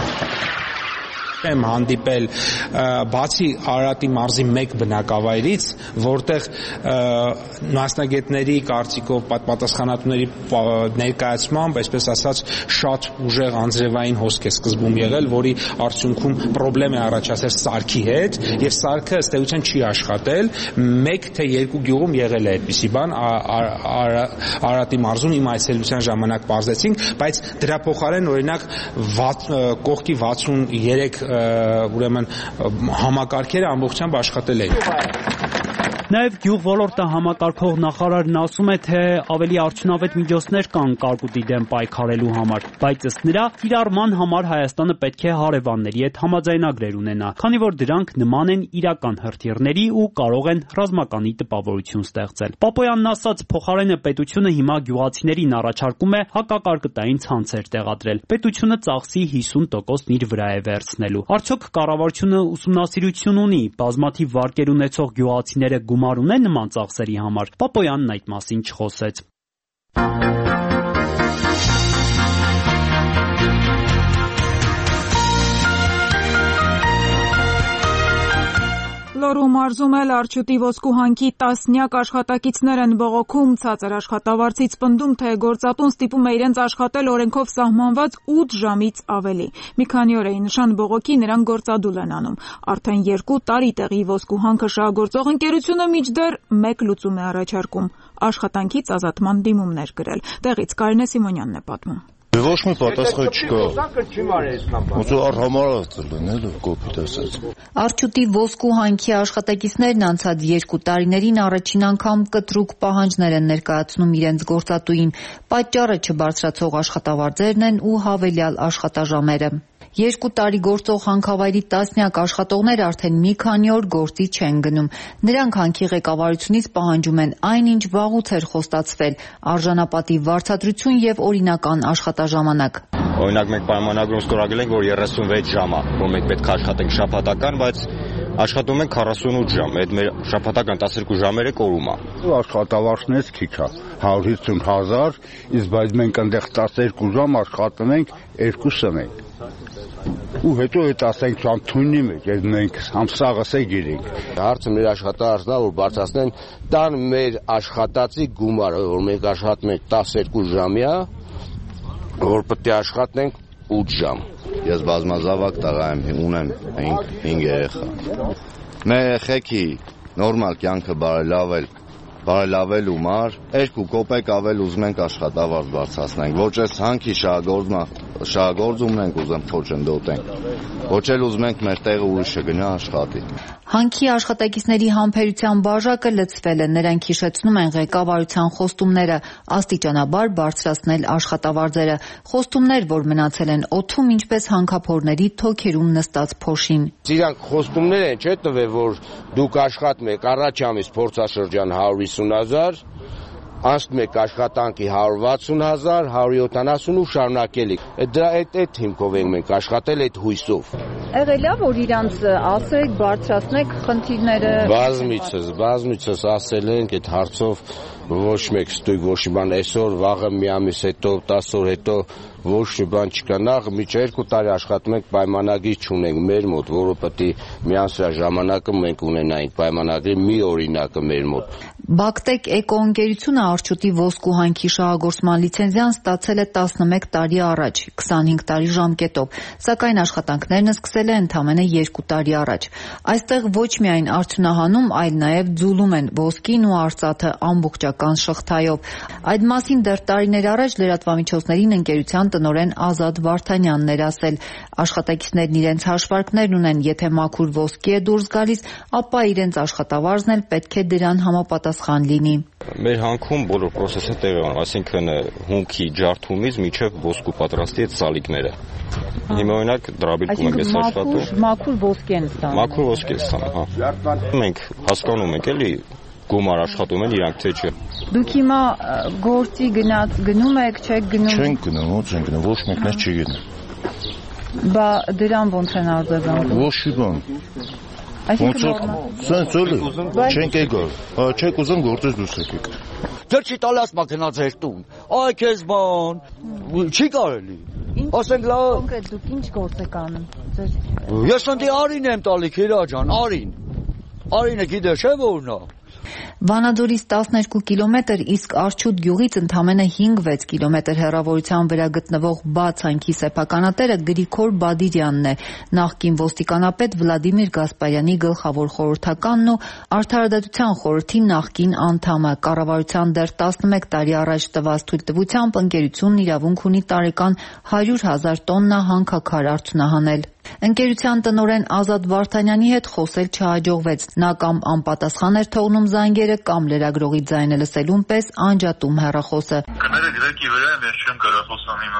[SPEAKER 13] Եմ հանդիպել բացի Արարատի մարզի մեկ բնակավայրից, որտեղ մասնագետների կարծիքով պատասխանատուների ներկայացմամբ, այսպես ասած, շատ ուժեղ անձրևային հոսք է սկզբում եղել, որի արդյունքում խնդրեմ է առաջացել սարքի հետ, եւ սարքը ըստ էության չի աշխատել, մեկ թե երկու գյուղում եղել է այդպիսի բան, Արարատի մարզում իմ այցելության ժամանակ պարզեցինք, բայց դրա փոխարեն օրինակ կողքի վաթսուներեք ուրեմն համակարգերը ամբողջությամբ աշխատել էին։
[SPEAKER 14] Նաև գյուղ ոլորտը համակարգող նախարարն ասում է, թե ավելի արդյունավետ միջոցներ կան կարկուտի դեմ պայքարելու համար, բայց ըստ նրա, կիրառման համար Հայաստանը պետք է հարևանների հետ համաձայնագրեր ունենա, քանի որ դրանք նման են իրական հրթիռների ու կարող են ռազմականի տպավորություն ստեղծել։ Պապոյանն ասաց, փոխարենը պետությունը հիմա գյուղացիներին առաջարկում է հակակարկտային ցանցեր տեղադրել։ Պետությունը ծախսի հիսուն տոկոսն իր վրա է վերցնելու։ Արդյոք կառավարությունը ուսումնասիրություն ունի, բազմաթիվ վարկեր ունեցող գյուղացիները գումար ունեն նման ծախսերի համար։ Պապոյանն այդ մասին չխոսեց։
[SPEAKER 1] Լոռու մարզում էլ Արջուտի ոսկու հանքի տասնյակ աշխատակիցներ են բողոքում, ցածր աշխատավարձից պնդում, թե գործատուն ստիպում է իրենց աշխատել օրենքով սահմանված ութ ժամից ավելի։ Մի քանի օրերի նշան բողոքի նրանք գործադուլ են անում։ Արդեն երկու տարի տեղի ոսկու հանքը շահագործող ընկերությունը մինչդեռ մեկ լուծում է առաջարկում՝ աշխատանքից ազատման դիմումներ գրել։ Տեղից Կարինե Սիմոնյանն է պատմում։
[SPEAKER 18] Ոչ մի պատասխան չկա։ Ոնց որ արհամարած լինել կոպիտ ասած։
[SPEAKER 19] Արջուտի ոսկու հանքի աշխատակիցներն անցած երկու տարիներին առաջին անգամ կտրուկ պահանջներ են ներկայացնում իրենց գործատուին։ Պատճառը չբարձրացող աշխատավարձերն են ու հավելյալ աշխատաժամերը։ Երկու տարի գործող հանքավայրի տասնյակ աշխատողներ արդեն մի քանի օր գործի չեն գնում։ Նրանք հանքի ղեկավարությունից պահանջում են այնինչ վաղուց էր խոստացվել՝ արժանապատիվ վարձատրություն եւ օրինական աշխատաժամանակ։
[SPEAKER 20] Օրինակ մենք պայմանագրում ստորագրել ենք, որ երեսունվեց ժամ է, որ մենք պետք է աշխատենք շաբաթական, բայց աշխատում ենք քառասունութ ժամ։ Այդ մեր շաբաթական տասներկու ժամերը կորում է։
[SPEAKER 21] Աշխատավարձներից քիչ է, հարյուր հիսուն հազար, իսկ բայց մենք այնտեղ տասներկու ժամ աշխատում ենք երկուսը մենք։ Ու հետո այդ ասենք չան թույնի մեջ, այդ մենք համսաղս է գիրենք։
[SPEAKER 22] Հարցը մեր աշխատավարձն է, որ բարձրացնեն տան մեր աշխատածի գումարը, որ մենք աշխատում ենք տասներկու ժամյա, որ պետք է աշխատենք ութ ժամ։
[SPEAKER 18] Ես բազմազավակ տղա եմ, ունեմ հինգ երեխա։ Մեր երեխեքի նորմալ կյանքը բարելավել, բարելավելու համար երկու կոպեկ ավել ուզում ենք աշխատավարձ բարձրացնենք։ Ոչ էս հանքի շահագործումն ենք ուզում խոչընդոտենք, ոչ էլ ուզում ենք մեր տեղը ուրիշը գնա աշխատի։
[SPEAKER 19] Հանքի աշխատակիցների համբերության բաժակը լցվել է, նրանք հիշեցնում են ղեկավարության խոստումները աստիճանաբար բարձրացնել աշխատավարձերը, խոստումներ, որ մնացել են օդում, ինչպես հանքափորների թոքերում նստած փոշին։
[SPEAKER 22] Իրանք խոստումներ են չէ՞ տվել, որ դուք աշխատում եք առաջ ամիս փորձաշրջան հարյուր հիսուն հազար, անցնում եք աշխատանքի հարյուր վաթսուն հազար, հարյուր յոթանասուն ու շարունակելիք։ Դրա այդ այդ հիմքով ենք մենք աշխատել այդ հույսով։
[SPEAKER 19] Եղել է, որ իրանց ասեք, բարձրացնեք խնդիրները։
[SPEAKER 22] Բազմիցս, բազմիցս ասել ենք այդ հարցով ոչ մեկ ստույգ, ոչ մի բան այսօր, վաղը մի ամիս հետո, տասը օր հետո ոչ մի բան չկա։ Նախ միջի երկու տարի աշխատում ենք, պայմանագրի չունենք մեր մոտ, որը պետք է միանցրա ժամանակը մենք ունենայինք պայմանագրի մի օրինակը մեր մոտ։
[SPEAKER 19] Բակտեկ էկոընկերությունը Արջուտի ոսկու հանքի շահագործման լիցենզիան ստացել է տասնմեկ տարի առաջ, քսանհինգ տարի ժամկետով, սակայն աշխատանքներն սկսել է ընդամենը երկու տարի առաջ։ Այստեղ ոչ միայն արդյունահանում, այլ նաև ձուլում են ոսկին ու արծաթը ամբողջական շղթայով։ Այդ մասին դեռ տարիներ առաջ լրատվամիջոցներին ընկերության տնօրեն Ազատ Վարդանյանն էր ասել։ Աշխատակիցներն իրենց հաշվարկներն ունեն, եթե մաքուր ոսկի է դուրս գալիս, ապա իրենց աշխատավարձն էլ պետք է դրան համապատասխան լինի։
[SPEAKER 20] Մեր հանքում բոլոր process-ը տեղի ունեն, այսինքն հումքի ջարդումից մինչև ոսկու պատրաստի այդ սալիկները։ Հիմա օրինակ դրաբիկում ենք այս աշխատում։
[SPEAKER 19] Մաքուր ոսկի են ստանում։
[SPEAKER 20] Մաքուր ոսկի են ստանում, հա։ Մենք հասկանում ենք էլի գումար աշխատում են իրանք թե չէ։
[SPEAKER 19] Դուք հիմա գործի գնաց գնում եք, չեք գնում։
[SPEAKER 18] Չենք գնում, ո՞նց ենք գնում, ոչ մեկն չի գնում։
[SPEAKER 19] Բա դրան ոնց են արձագանքում։
[SPEAKER 18] Ոչ մի բան։ Ոնց սենց էլի, չենք եկել, չեք ուզում գործից դուրս եկեք։
[SPEAKER 23] Ձեր չի տալիս մաքենա ձեր տուն, այ քեզ բան, չի կարելի։ Ասենք լավ։
[SPEAKER 19] Կոնկրետ դուք ինչ գործ եք անում։
[SPEAKER 23] Ես ընդ Արին եմ տալի, Քիրա ջան, Արին։ Արինը գիտե չէ որն է։
[SPEAKER 19] Վանաձորից տասներկու կիլոմետր, իսկ Արջուտ գյուղից ընդամենը հինգ-վեց կիլոմետր հեռավորության վրա գտնվող բաց հանքի սեփականատերը Գրիգոր Բադիրյանն է, նախկին ոստիկանապետ Վլադիմիր Գասպարյանի գլխավոր խորհրդականն ու Արդարադատության խորհրդի նախկին անդամը։ Կառավարության դեռ տասնմեկ տարի առաջ տված թույլտվությամբ ընկերությունն իրավունք ունի տարեկան հարյուր հազար տոննա հանքաքար արդյունահանել։ Ընկերության տնօրեն Ազատ Վարդանյանի հետ խոսել չհաջողվեց։ Նա կամ անպատասխան էր թողնում ստանում զանգերը կամ լրագրողի ձայնը լսելուն պես անջատում հեռախոսը։
[SPEAKER 2] Կները գրակի վրա եմ, ես չեմ կարող խոսանալ։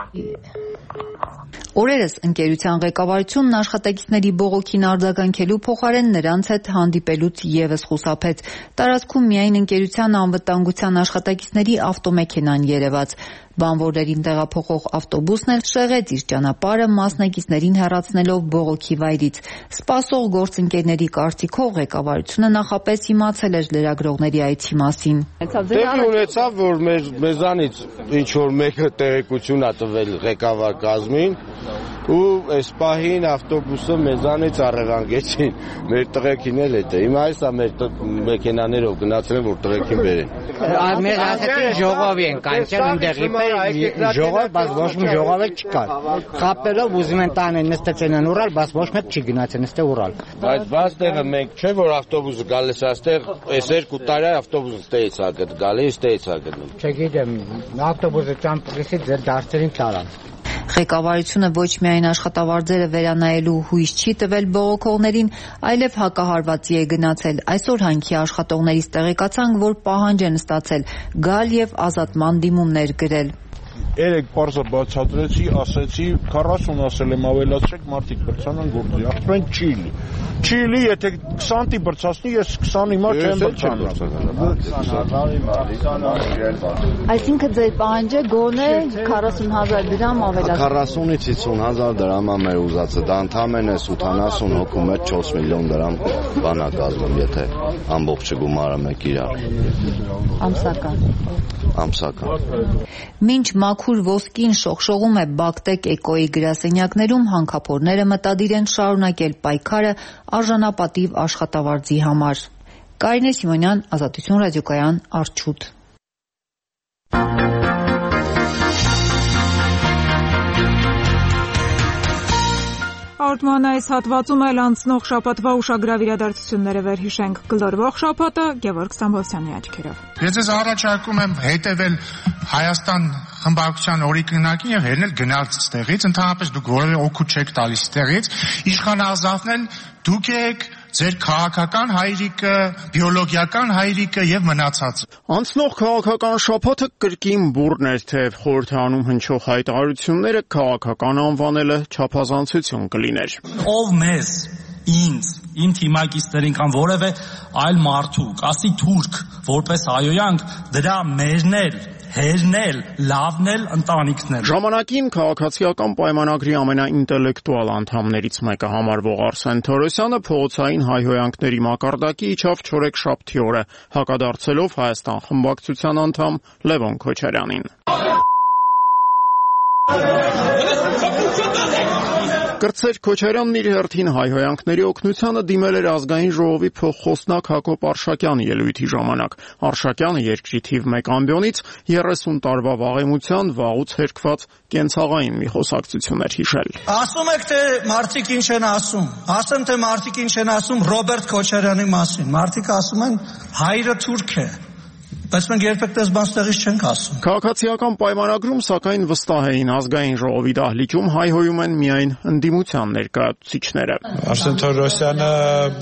[SPEAKER 19] Օրերս ընկերության ղեկավարությունն աշխատակիցների բողոքին արձագանքելու փոխարեն նրանց հետ հանդիպելուց ևս խուսափեց։ Տարածքում միայն ընկերության անվտանգության աշխատակիցների ավտոմեքենան երևաց։ Բանվորներին տեղափոխող ավտոբուսն էլ շեղեց իր ճանապարհը մասնակիցներին հեռացնելով բողոքի վայրից։ Սպասող գործընկերների կարծիքով ղեկավարությունը նախապես իմացել էր լրագրողների այցի մասին։
[SPEAKER 22] Տեղի ունեցավ, որ մեզանից ինչ որ մեկը տեղեկություն ա տվել ղեկավար կազմին ու այս պահին ավտոբուսը մեզանից առևանգեցին, մեր տղեկին էլ է դա։ Հիմա այս է մեր մեքենաներով գնացել են, որ տղեկին բերեն։
[SPEAKER 13] Մեր ասեցին ժողովի են կանչել ընդեղի ժողով, բայց ոչ մի ժողով էլ չկար։ Խապելով ուզում են տանեն նստեցին են Ուրալ, բայց ոչ մեկ չի գնացել նստե Ուրալ։
[SPEAKER 22] Բայց բաց տեղը մենք չէ որ ավտոբուսը գալիս այստեղ, այս երկու տարի ավտոբուսը ստեից ա գալիս, ստեից ա գնում։
[SPEAKER 13] Չգիտեմ, ավտոբուսը ճամփրիսից ձեր դարձերին տարան։
[SPEAKER 19] Ղեկավարությունը ոչ միայն աշխատավարձերը վերանայելու հույս չի տվել բողոքողներին, այլև հակահարվածի է գնացել։ Այսօր հանքի աշխատողներից տեղեկացանք, որ պահանջ են ստացել գալ եւ ազատման դիմումներ գրել։
[SPEAKER 21] Երեք պարզը բացատրեցի, ասեցի քառասուն ասել եմ ավելացրեք, մարդիկ բրցանան գործի։ Ասում են չի լի։ Չի լի, եթե քսանտի բրցացնի, ես քսանի մար չեմ բրցանալ։
[SPEAKER 19] Այսինքն ձեր պահանջը գոնե քառասուն հազար դրամ ավելացնել։
[SPEAKER 18] քառասունից հիսուն հազար դրամ է մեր ուզածը, դա ընդամենը ութանասուն հոգու մեջ չորս միլիոն դրամ բան է կազմում, եթե ամբողջը գումարը մեկ իրար։
[SPEAKER 19] Ամսական։
[SPEAKER 18] Ամսական։
[SPEAKER 19] Մինչ մաքուր ոսկին շողշողում է Բաքտեկ էկոյի գրասենյակներում, հանքափորները մտադիր են շարունակել պայքարը արժանապատիվ աշխատավարձի համար։ Կարինե Սիմոնյան, Ազատություն ռադիոկայան, Արջուտ։
[SPEAKER 1] Արտման այս հատվածում էլ անցնող շաբաթվա ուշագրավ իրադարձությունները վերհիշենք։ Գլորվող շաբաթը Գևորգ Ստամբոլցյանի աչքերով։
[SPEAKER 3] Ես ձեզ առաջարկում եմ հետևել Հայաստան խմբակցության օրինակին եւ հերնել գնալ ստեղից, ընդհանրապես դուք որևէ օգուտ չեք տալիս ստեղից, իշխանազավնել դուք եք ձեր քաղաքական հայրիկը, բիոլոգիական հայրիկը եւ մնացածը։
[SPEAKER 4] Անցնող քաղաքական շաբաթը կրկին բուռն էր, թե խորհրդանում հնչող հայտարարությունները քաղաքական անվանելը չափազանցություն կլիներ։
[SPEAKER 24] Ով մեզ, ինձ, իմ թիմակիցներին կամ որևէ այլ մարդու, ասի թուրք, որպես հայոյանք, դրա մերնել հերնել, լավնել ընտանիքներ։
[SPEAKER 4] Ժամանակին քաղաքացիական պայմանագրի ամենաինտելեկտուալ անդամներից մեկը համարվող Արսեն Թորոսյանը փողոցային հայհոյանքների մակարդակի իջավ չորեքշաբթի օրը, հակադարձելով Հայաստան խմբակցության անդամ Լևոն Քոչարյանին։ Կրտսեր Քոչարյանն իր հերթին հայհոյանքների օգնությանը դիմել էր ազգային ժողովի փոխխոսնակ Հակոբ Արշակյանի ելույթի ժամանակ։ Արշակյանը երկրի թիվ մեկ ամբիոնից երեսուն տարվա վաղեմության վաղուց հերկված կենցաղային մի խոսակցություն էր հիշել։
[SPEAKER 24] Ասում եք, թե մարդիկ ինչ են ասում։ Ասեմ, թե մարդիկ ինչ են ասում Ռոբերտ Քոչարյանի մասին։ Մարդիկ ասում են հայրը թուրք է։ Բայց մենք երբեք դες բան ստեղից չենք ասում։
[SPEAKER 4] Քաղաքացիական պայմանագրում սակայն վստահ էին ազգային ժողովի դահլիճում հայհոյում են միայն ընդդիմության ներկայացուցիչները։
[SPEAKER 25] Արսեն Թորոսյանը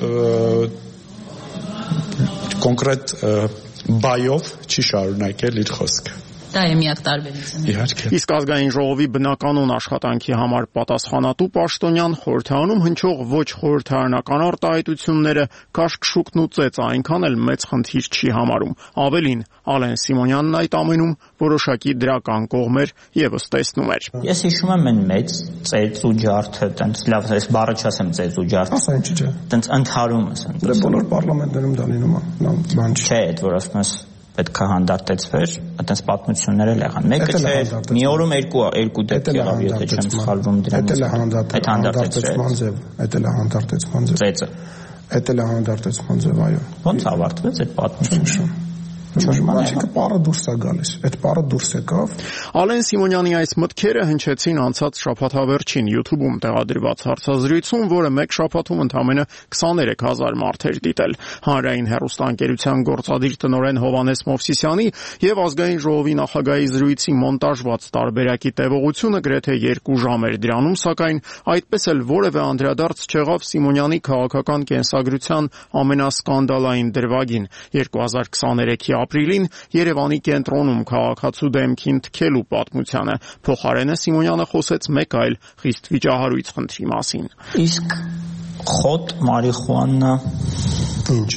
[SPEAKER 25] կոնկրետ բայով չի շարունակել իր խոսքը։
[SPEAKER 5] Դա է միակ տարբերությունը։
[SPEAKER 4] Իսկ ազգային ժողովի բնականոն աշխատանքի համար պատասխանատու պաշտոնյան խորհրդանում հնչող ոչ խորհրդարանական արտահայտությունները կաշկշուկն ու ծեծը այնքան էլ մեծ խնդիր չի համարում։ Ավելին, Ալեն Սիմոնյանն այդ ամենում որոշակի դրական կողմեր եւս տեսնում էր։
[SPEAKER 26] Ես հիշում եմ այն մեծ ծեծ ու ջարդը, տենց լավ էս բառը չասեմ ծեծ ու ջարդ։
[SPEAKER 27] Ասա ինչի՞ չէ։
[SPEAKER 26] Տենց ընդհարում ես։
[SPEAKER 27] Դե բոլոր պարլամենտներում դա լինում է, բան չի։
[SPEAKER 26] Չէ, այդ որ ասում ես պետք է հանդարտեցվեր, այդպես պատմություններ էլ եղան։ Մեկը չէ, մի օրում երկու երկու դեպք եղավ, եթե չեմ սխալվում դրանից։
[SPEAKER 27] Այդ հանդարտեցման ձև, այդ էլ է հանդարտեցման ձև։
[SPEAKER 26] Ծեծը։
[SPEAKER 27] Այդ էլ է հանդարտեցման ձև, այո։
[SPEAKER 26] Ոնց ավարտվեց այդ պատմությունը։
[SPEAKER 27] Մաչիկը պարը դուրս է գալիս, այդ պարը դուրս եկավ։
[SPEAKER 4] Ալեն Սիմոնյանի այս մտքերը հնչեցին անցած շաբաթավերջին YouTube-ում տեղադրված հարցազրույցում, որը մեկ շաբաթում ընդամենը քսաներեք հազար մարդ էր դիտել։ Հանրային հեռուստաընկերության գործադիր տնօրեն Հովհաննես Մովսիսյանի եւ ազգային ժողովի նախագահի զրույցի մոնտաժված տարբերակի տևողությունը գրեթե երկու ժամ էր դրանում, սակայն այդպես էլ որևէ անդրադարձ չեղավ Սիմոնյանի քաղաքական կենսագրության ամենասկանդալային դրվագին՝ երկու հազար քսաներեքի ապրիլին Երևանի կենտրոնում քաղաքացու դեմքին թքելու պատմությանը։ Փոխարենը Սիմոնյանը խոսեց մեկ այլ խիստ վիճահարույց խնդրի մասին։
[SPEAKER 26] Իսկ խոտ մարիխուանա
[SPEAKER 27] ինչ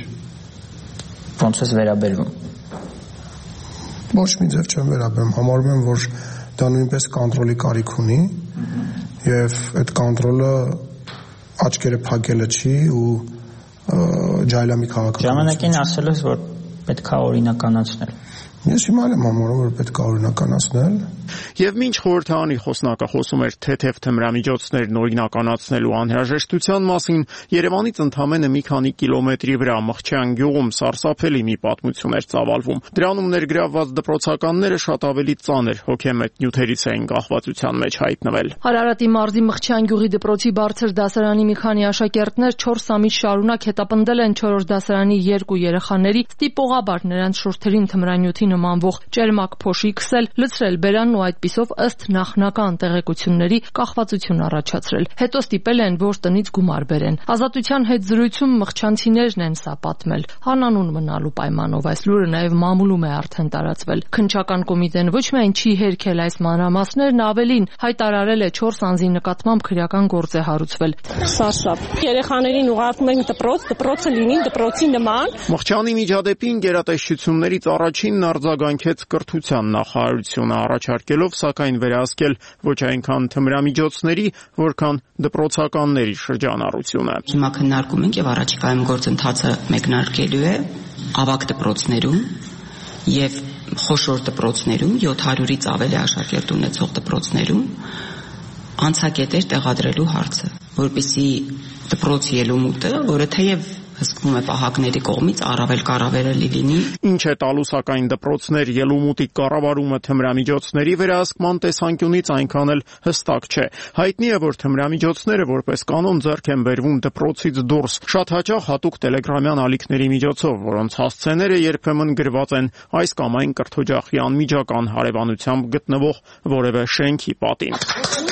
[SPEAKER 26] ոնց է վերաբերվում։
[SPEAKER 27] Ոչ մի ձև չեմ վերաբերում, համարում եմ, որ դա նույնպես կոնտրոլի կարիք ունի եւ այդ կոնտրոլը աչքերը փակելը չի ու ջայլամի քաղաքական
[SPEAKER 26] ժամանակին ասել ես, որ պետք է օրինականացնել։
[SPEAKER 27] Ես հիմա եմ համարում, որ պետք է օրինականացնել։
[SPEAKER 4] Եվ մինչ խորհրդարանի խոսնակը խոսում էր թեթև թմրամիջոցներն օրինականացնելու անհրաժեշտության մասին, Երևանից ընդամենը մի քանի կիլոմետրի վրա Մխչյան գյուղում սարսափելի մի պատմություն էր ծավալվում։ Դրանում ներգրավված դպրոցականները շատ ավելի ծանր հոգեմետ նյութերից էին կախվածության մեջ հայտնվել։
[SPEAKER 6] Արարատի մարզի Մխչյան գյուղի դպրոցի բարձր դասարանի մի քանի աշակերտներ չորս ամիս շարունակ հետապնդել են չորրորդ դասարանի երկու երեխաների, ստիպողաբար նրանց շուրթերին թմրանյութի նմանվող ճերմակ փոշի քսել, լցրել բերանն ու այդպիսով ըստ նախնական տեղեկությունների կախվածություն առաջացրել։ Հետո ստիպել են, որ տնից գումար բերեն։ Ազատության հետ զրույցում մխչյանցիներն են սա պատմել։ Հանանուն մնալու պայմանով այս լուրը նաև մամուլում է արդեն տարածվել։ Քննչական կոմիտեն ոչ միայն չի հերքել այս մանրամասներն, ավելին հայտարարել է չորս անձի նկատմամբ քրեական գործ է հարուցվել։
[SPEAKER 7] Սարսափ։ Երեխաներին ուղարկում են դպրոց, դպրոցը լինի դպրոցի նման։
[SPEAKER 4] Մխչյանի միջադեպին գերատեսչություններից առաջինն արձագանքեց կրթության նախարարությունը, առաջարկելով սակայն վերահսկել ոչ այնքան թմրամիջոցների, որքան դպրոցականների շրջանառությունը։
[SPEAKER 8] Հիմա քննարկում ենք եւ առաջիկայում գործընթացը մեկնարկելու է ավագ դպրոցներում եւ խոշոր դպրոցներում, յոթ հարյուրից ավելի աշակերտ ունեցող դպրոցներում անցակետեր տեղադրելու հարցը, որպեսզի դպրոցի ելումուտը, որը թեև հսկվում է պահակների կողմից, առավել կառավարելի լինի։
[SPEAKER 4] Ինչ է տալու սակայն դպրոցներ ելումուտի կառավարումը թմրամիջոցների վերահսկման տեսանկյունից այնքան էլ հստակ չէ։ Հայտնի է, որ թմրամիջոցները որպես կանոն ձեռք են բերվում դպրոցից դուրս, շատ հաճախ հատուկ տելեգրամյան ալիքների միջոցով, որոնց հասցեները երբեմն գրված են այս կամ այն կրթօջախի անմիջական հարևանությամբ գտնվող որևէ շենքի պատին։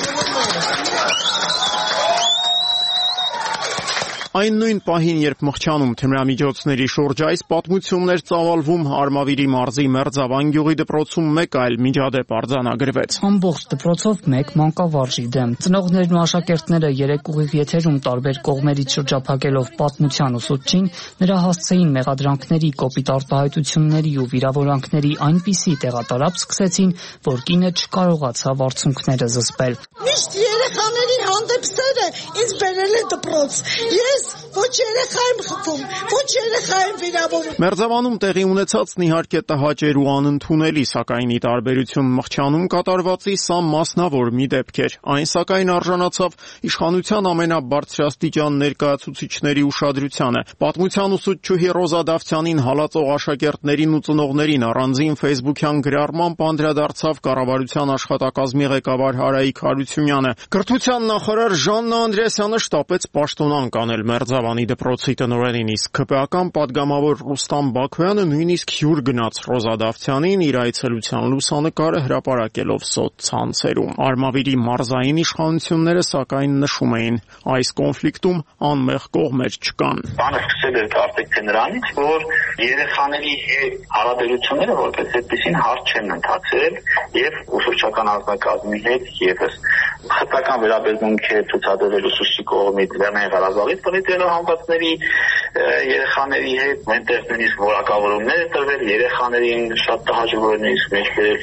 [SPEAKER 4] Այն նույն պահին, երբ Մխչյանում թմրամիջոցների շուրջ այս պատմությունն էր ծավալվում, Արմավիրի մարզի Մերձավան գյուղի դպրոցում մեկ այլ միջադեպ արձանագրվեց։
[SPEAKER 9] Ամբողջ դպրոցով մեկ մանկավարժի դեմ ծնողներն ու աշակերտները երեք ուղիղ եթերում տարբեր կողմերից շրջափակելով պատմության ուսուցչին նրա հասցեին մեղադրանքների, կոպիտ արտահայտությունների ու վիրավորանքների այնպիսի տեղատարապ սկսեցին, որ կինը չկարողացավ արցունքները զսպել։
[SPEAKER 10] Միշտ երեխաների հանդեպ սերը ինձ բերել է դպրոց։ Ես ոչ երեխա եմ խփում, ոչ երեխա եմ վիրավորում։
[SPEAKER 4] Մերձավանում տեղի ունեցածն իհարկե տհաճ էր ու անընդունելի, սակայն ի տարբերություն Մխչյանում կատարվածի սա մասնավոր մի դեպք էր։ Այն սակայն արժանացավ իշխանության ամենաբարձրաստիճան ներկայացուցիչների ուշադրությանը։ Պատմության ուսուցչուհի Ռոզա Դավթյանին հալածող աշակերտներին ու ծնողներին առանձին ֆեյսբուքյան գրառմամբ անդրադարձավ կառավարության աշխատակազմի ղեկավար Հարայիկ Հարությունյանը։ Կրթության նախարար Ժաննա Անդրեասյանը շտապեց պաշտոնանկ անել Մերձավանի դպրոցի տնօրենին, իսկ ՔՊԱ-կան պատգամավոր Ռուստամ Բաքոյանը նույնիսկ հյուր գնաց Ռոզա Դավթյանին իր այցելության լուսանկարը հրապարակելով սոցցանցերում։ Արմավիրի մարզային իշխանությունները սակայն նշում էին, այս կոնֆլիկտում անմեղ կողմեր չկան։
[SPEAKER 2] Բանը սկսել էր կարծեք թե նրանից, որ երեխաների հետ հարաբերությունները որպես այդպեսին հարց չեն ընթացել եւ ուսուցչական ազգակազմի հետ եւս խտրական վերաբերմունք է ցուցադրել ուսուցչի կողմից Լեռնային Ղարաբաղից պոլիտիկական համակարգերի երեխաների հետ, այնտեղ նույնիսկ որակավորումներ է տրվել երեխաներին շատ տհաճ որոնից մեջ բերել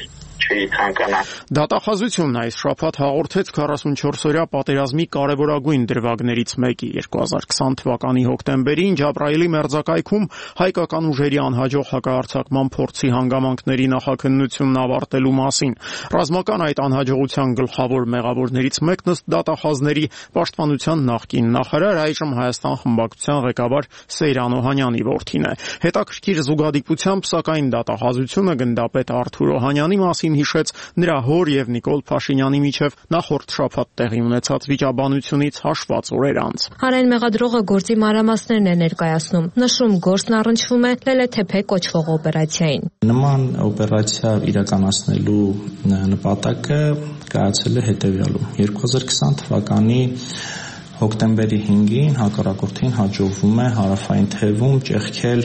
[SPEAKER 2] չէի ցանկանա։
[SPEAKER 4] Դատախազությունն այս շաբաթ հաղորդեց քառասունչորս-օրյա պատերազմի կարևորագույն դրվագներից մեկի երկու հազար քսան թվականի հոկտեմբերին Ջաբրայելի մերձակայքում հայկական ուժերի անհաջող հակահարձակման փորձի հանգամանքների նախաքննությունն ավարտելու մասին։ Ռազմական այդ անհաջողության գլխավոր մեղավորներից մեկն ըստ դատախազների պաշտպանության նախկին նախարար, այժմ Հայաստան խմբակցության ղեկավար Սեյրան Օհանյանի որդին է։ Հետաքրքիր զուգադիպությամբ, սակայն դատախազությունը գնդապետ Արթուր Օհանյանի մասին հիշեց նրա հոր եւ Նիկոլ Փաշինյանի միջև նախորդ շաբաթ տեղի ունեցած վիճաբանությունից հաշված օրեր անց։
[SPEAKER 11] Հանրային մեղադրողը գործի մանրամասներն է ներկայացնում։ Նշում, գործն առնչվում է Լելեթեփե կոչվող օպերացիային։
[SPEAKER 26] Նման օպերացիա իրականացնելու նպատակը կայացել է հետևյալում. երկու հազար քսան թվականի հոկտեմբերի հինգին հակառակորդին հաջողվում է հարավային թևում ճեղքել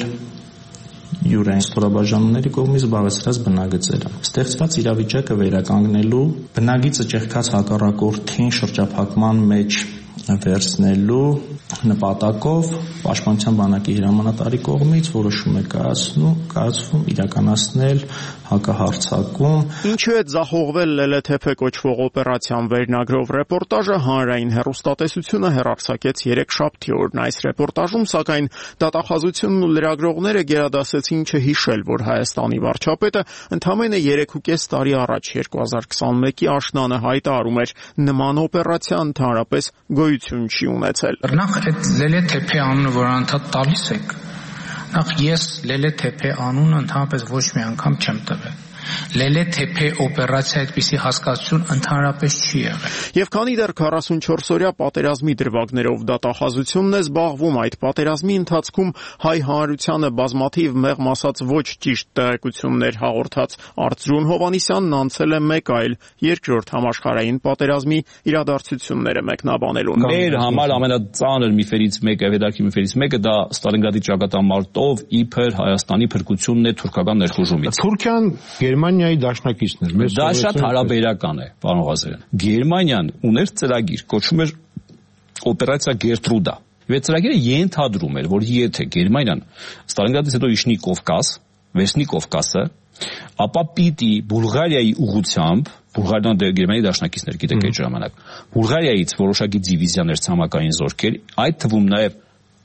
[SPEAKER 26] յուրային ստորաբաժանումների կողմից զբաղեցրած բնագծերը։ Ստեղծված իրավիճակը վերականգնելու, բնագիծը ճեղքած հակառակորդին շրջափակման մեջ վերցնելու նպատակով Պաշտպանության բանակի հրամանատարի կողմից որոշում է կայացնում, կայացվում իրականացնել հակահարձակում։
[SPEAKER 4] Ինչու է ձախողվել Լելեթեփե կոչվող օպերացիան վերնագրով ռեպորտաժը հանրային հեռուստատեսությունը հեռարձակեց երեքշաբթի օրն։ Այս ռեպորտաժում, սակայն, դատախազությունն ու լրագրողները գերադասեցին չհիշել, որ Հայաստանի վարչապետը ընդամենը երեքուկես տարի առաջ երկու հազար քսանմեկի աշնանը հայտարարում էր նման օպերացիա ընդհանրապես գոյություն չի ունեցել։
[SPEAKER 13] Նախ այդ Լելեթեփե անունը, որ անդադ տալիս եք, նախ ես Լելեթեփե անունը ընդհանրապես ոչ մի անգամ չեմ տվել։ Լելեթեփե օպերացիա այդպիսի հասկացություն ընդհանրապես չի եղել։
[SPEAKER 4] Եվ քանի դեռ քառասունչորս-օրյա պատերազմի դրվագներով դատախազությունն է զբաղվում, այդ պատերազմի ընթացքում հայ հանրությանը բազմաթիվ մեղմ ասած ոչ ճիշտ տեղեկություններ հաղորդած Արծրուն Հովհաննիսյանն անցել է մեկ այլ երկրորդ համաշխարհային պատերազմի իրադարձությունները մեկնաբանելու։
[SPEAKER 12] Մեր համար ամենածանր միֆերից մեկը, հետաքրքիր միֆերից մեկը դա Ստալինգրադի ճակատամարտով իբր Հայաստանի փրկությունն է թուրքական ներխուժումից։
[SPEAKER 14] Թուրքիան Գերմանիայի դաշնակիցն էր։
[SPEAKER 12] Դա շատ հարաբերական է, պարոն Ղազարյան։ Գերմանիան ուներ ծրագիր, կոչվում էր օպերացիա Գերտրուդա։ Եվ այդ ծրագիրը ենթադրում էր, որ եթե Գերմանիան Ստալինգրադից հետո իջնի Կովկաս, վերցնի Կովկասը, ապա պիտի Բուլղարիայի ուղությամբ, Բուլղարիան դե Գերմանիայի դաշնակիցներ, գիտեք այդ ժամանակ, Բուլղարիայից որոշակի դիվիզիաներ ցամաքային զորքեր, այդ թվում նաև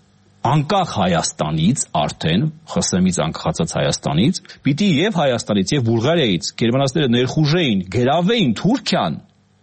[SPEAKER 12] անկախ Հայաստանից արդեն ԽՍՀՄ-ից անկախացած Հայաստանից պիտի եւ Հայաստանից եւ Բուլղարիայից գերմանացիները ներխուժեին, գրավեին Թուրքիան։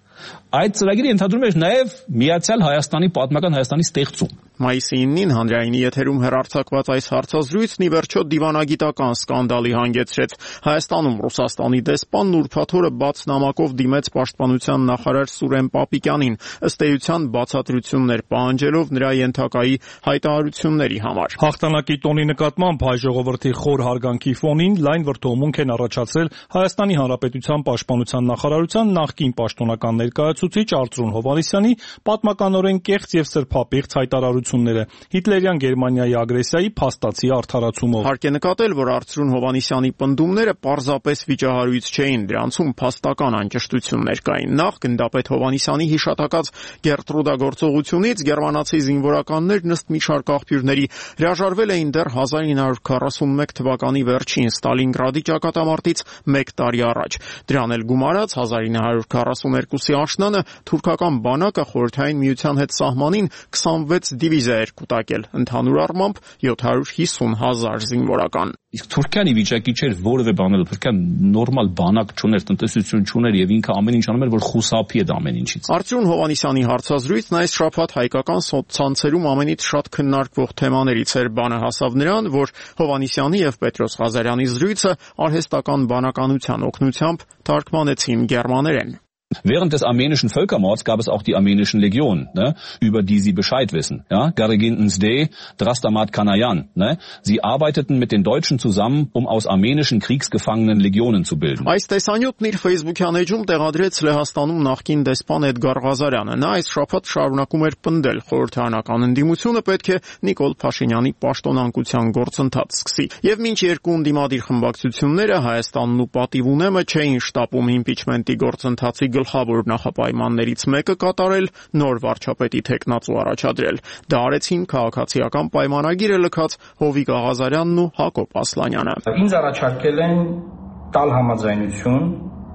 [SPEAKER 12] Այդ ծրագիրը ենթադրում էր նաև Միացյալ Հայաստանի պատմական Հայաստանի ստեղծում։
[SPEAKER 4] Մայիսի իննին հանրային եթերում հեռարձակված այս հարցազրույցն ի վերջո դիվանագիտական սկանդալի հանգեցրեց։ Հայաստանում Ռուսաստանի դեսպանն ուրբաթ օրը բաց նամակով դիմեց պաշտպանության նախարար Սուրեն Պապիկյանին, ըստ էության բացատրություններ պահանջելով նրա ենթակայի հայտարարությունների համար։
[SPEAKER 15] Հաղթանակի տոնի նկատմամբ հայ ժողովրդի խոր հարգանքի ֆոնին լայն վրդովմունք են առաջացրել Հայաստանի Հանրապետության պաշտպանության նախարարության նախկին պաշտոնական ներկայացուցիչ Արծրուն Հովհաննիսյանի պատմականորեն կեղծ եւ սրբապիղծ հայտարարությունները Հիտլերյան Գերմանիայի ագրեսիայի փաստացի արդարացումով։
[SPEAKER 4] Հարկ է նկատել, որ Արծրուն Հովհաննիսյանի պնդումները պարզապես վիճահարույց չէին, դրանցում փաստական անճշտություններ կային։ Նախ գնդապետ Հովհաննիսյանի հիշատակած Գերտրուդա գործողությունից գերմանացի զինվորականներն ըստ մի շարք աղբյուրների հրաժարվել էին դեռ հազար ինը հարյուր քառասունմեկ թվականի վերջին Ստալինգրադի ճակատամարտից մեկ տարի առաջ։ Դրան էլ գումարած հազար ինը հարյուր քառասուներկուսի աշնանը թուրքական բանակը Խորհրդային Միության հետ սահմանին քսանվեց դիվիզիա էր կուտակել, ընդհանուր առմամբ յոթ հարյուր հիսուն հազար զինվորական։
[SPEAKER 12] Իսկ Թուրքիան ի վիճակի չէր որևէ բան անել, Թուրքիան նորմալ բանակ չուներ, տնտեսություն չուներ եւ ինքը ամեն ինչ անում էր, որ խուսափի այդ ամեն ինչից։
[SPEAKER 4] Արծրուն Հովհաննիսյանի հարցազրույցն այս շաբաթ հայկական սոցցանցերում ամենից շատ քննարկվող թեմաներից էր։ Բանը հասավ նրան, որ Հովհաննիսյանի եւ Պետրոս Ղազարյանի զրույցը արհեստական բանականության օգնությամբ թարգմանեցին գերմաներեն։
[SPEAKER 12] Während des armenischen Völkermords gab es auch die armenischen Legionen, ne, über die Sie Bescheid wissen. Ja? Garigin Nsde, Drastamat Kanayan. Ne? Sie arbeiteten mit den Deutschen zusammen, um aus armenischen Kriegsgefangenen Legionen zu bilden.
[SPEAKER 4] Այս տեսանյութն իր Facebook-յան էջում տեղադրեց Լեհաստանում նախկին դեսպան Էդգար Ղազարյանը։ Նա այս շաբաթ շարունակում էր պնդել խորհրդարանական ընդդիմությունը պետք է Նիկոլ Փաշինյանի պաշտոնանկության գործընթաց սկսի։ Եվ մինչ երկու ընդդիմադիր խմբակցությունները Հայաստանն ու Պատիվ ունեմը չէին շտապում իմպիչմենտի գործընթացի գլխավոր նախապայմաններից մեկը կատարել, նոր վարչապետի թեկնածու առաջադրել։ Դա արեցին քաղաքացիական պայմանագիրը լքած Հովիկ Ղազարյանն ու Հակոբ Ասլանյանը։
[SPEAKER 16] Ինձ առաջարկել են տալ համաձայնություն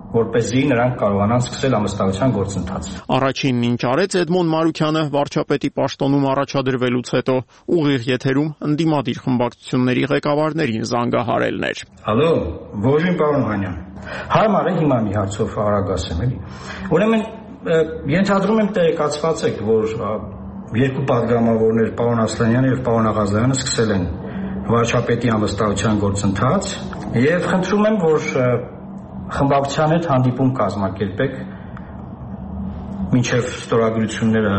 [SPEAKER 24] որպեսզի նրանք կարողանան սկսել ամսնալության գործընթացը։
[SPEAKER 4] Առաջինն ինչ արեց Էդմոն Մարուկյանը վարչապետի պաշտոնում առաջադրվելուց հետո ուղիղ եթերում ընդդիմադիր խմբակցությունների ղեկավարներին զանգահարելն էր։
[SPEAKER 24] Հալո, ողջույն պարոն Հանյան։ Հարմար է հիմա մի հարցով արագ ասեմ, էլի։ Ուրեմն ենթադրում եմ տեղեկացված եք, որ երկու պատգամավորներ պարոն Ասլանյանը եւ պարոն Աղազարյանը սկսել են վարչապետի ամսնալության գործընթաց եւ խնդրում եմ, որ խմբակցության հետ հանդիպում կազմակերպեք մինչև ստորագրությունները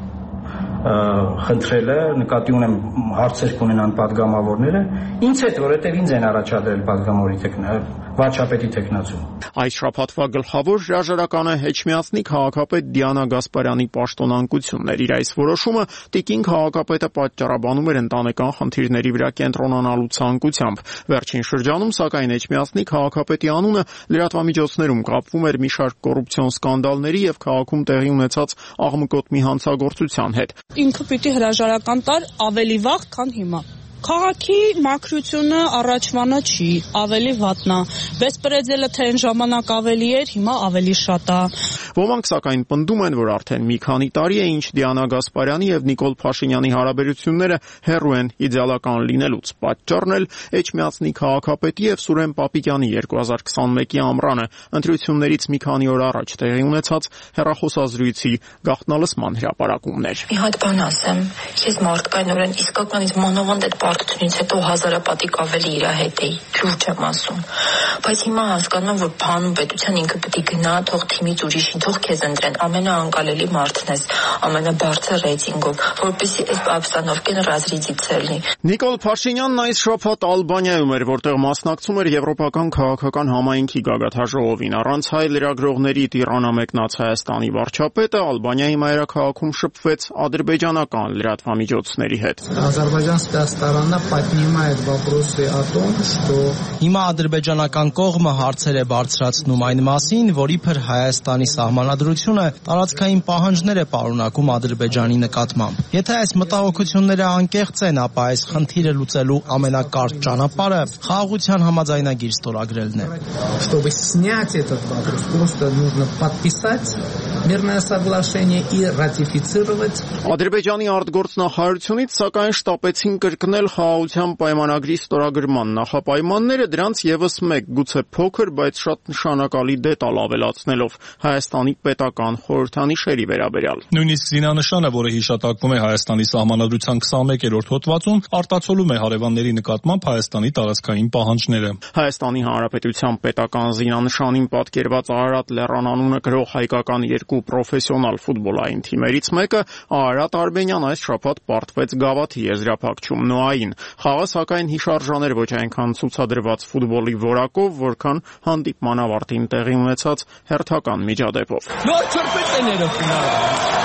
[SPEAKER 24] խնդրելը, նկատի ունեմ հարցեր կունենան պատգամավորները, ինձ հետ, որովհետև ինձ են առաջադրել պատգամավորի տեխնա վարչապետի տեխնացում։
[SPEAKER 4] Այս շաբաթվա գլխավոր հրաժարականը Էջմիածնի քաղաքապետ Դիանա Գասպարյանի պաշտոնանկությունն էր։ Իր այս որոշումը տիկին քաղաքապետը պատճառաբանում էր ընտանեկան խնդիրների վրա կենտրոնանալու ցանկությամբ։ Վերջին շրջանում, սակայն, Էջմիածնի քաղաքապետի անունը լրատվամիջոցներում կապվում էր մի շարք կոռուպցիոն սկանդալների եւ քաղաքում տեղի ունեցած աղմկոտ մի հանցագործության հետ։
[SPEAKER 7] Ինքը պիտի հրաժարական տար ավելի վաղ, քան հիմա։ Քաղաքի մաքրությունը առաջվանը չի, ավելի վատն է։ Բեսպրեդելը թե այն ժամանակ ավելի էր, հիմա ավելի շատ է։
[SPEAKER 4] Ոմանք սակայն պնդում են, որ արդեն մի քանի տարի է, ինչ Դիանա Գասպարյանի եւ Նիկոլ Փաշինյանի հարաբերությունները հեռու են իդեալական լինելուց։ Պատճառն էլ Էջմիածնի քաղաքապետի եւ Սուրեն Պապիկյանի երկու հազար քսանմեկի ամռանը ընտրություններից մի քանի օր առաջ տեղի ունեցած հեռախոսազրույցի գաղտնալսման հրապարակումն էր։
[SPEAKER 16] Մի հատ բան ասեմ, ես մարդկայնորեն իսկականից մանավանդ այդ Արտությունից հետո հազարապատիկ ավելի իր հետ էի, լուրջ եմ ասում, բայց հիմա հասկանում եմ, որ բանում պետության ինքը պետք է գնա, թող թիմից ուրիշին, թող քեզ ընտրեն, ամենաանկալելի մարդն ես, ամենաբարձր ռեյտինգով, որպեսզի այս ապստանովկեն ռազրիդից լինի։
[SPEAKER 4] Նիկոլ Փաշինյանն այս շաբաթ Ալբանիայում էր, որտեղ մասնակցում էր Եվրոպական քաղաքական համայնքի գագաթաժողովին։ Առանց հայ լրագրողների Տիրանա մեկնած Հայաստանի վարչապետը Ալբանիայի մայրաքաղաքում շփվեց ադրբեջանական լրատվամիջոցների հետ։
[SPEAKER 17] Սторона поднимает вопросы о том, что
[SPEAKER 18] Հիմա ադրբեջանական կողմը հարցեր է բարձրացնում այն մասին, որ իբր Հայաստանի սահմանադրությունը տարածքային պահանջներ է պարունակում Ադրբեջանի նկատմամբ։ Եթե այս մտահոգությունները անկեղծ են, ապա այս խնդիրը լուծելու ամենակարճ ճանապարհը խաղաղության համաձայնագիր ստորագրելն է։
[SPEAKER 17] Чтобы снять этот вопрос, просто нужно подписать мирное соглашение и ратифицировать.
[SPEAKER 4] Ադրբեջանի արտգործնախարարությունից սակայն շտապեցին կրկնել խաղաղության պայմանագրի ստորագրման նախապայմանները, դրանց եւս մեկ, գուցե փոքր, բայց շատ նշանակալի դետալ ավելացնելով Հայաստանի պետական խորհրդանիշերի վերաբերյալ։
[SPEAKER 15] Նույնիսկ զինանշանը, որը հիշատակվում է Հայաստանի սահմանադրության քսանմեկերորդ հոդվածում, արտացոլում է հարևանների նկատմամբ Հայաստանի տարածքային պահանջները։
[SPEAKER 4] Հայաստանի Հանրապետության պետական զինանշանին պատկերված Արարատ Լեռան անունը կրող հայկական երկու պրոֆեսիոնալ ֆուտբոլային թիմերից մեկը Արարատ Արբենյան այս շաբաթ պարտվեց Գավաթի եզրափակչում Նոային։ Խաղը սակայն հիշարժան էր ոչ այնքան ցուցադրված ֆուտբոլի որակով, որքան հանդիպման ավարտին տեղի ունեցած հերթական միջադեպով։
[SPEAKER 18] Նոր չորպեցեները ֆինալը։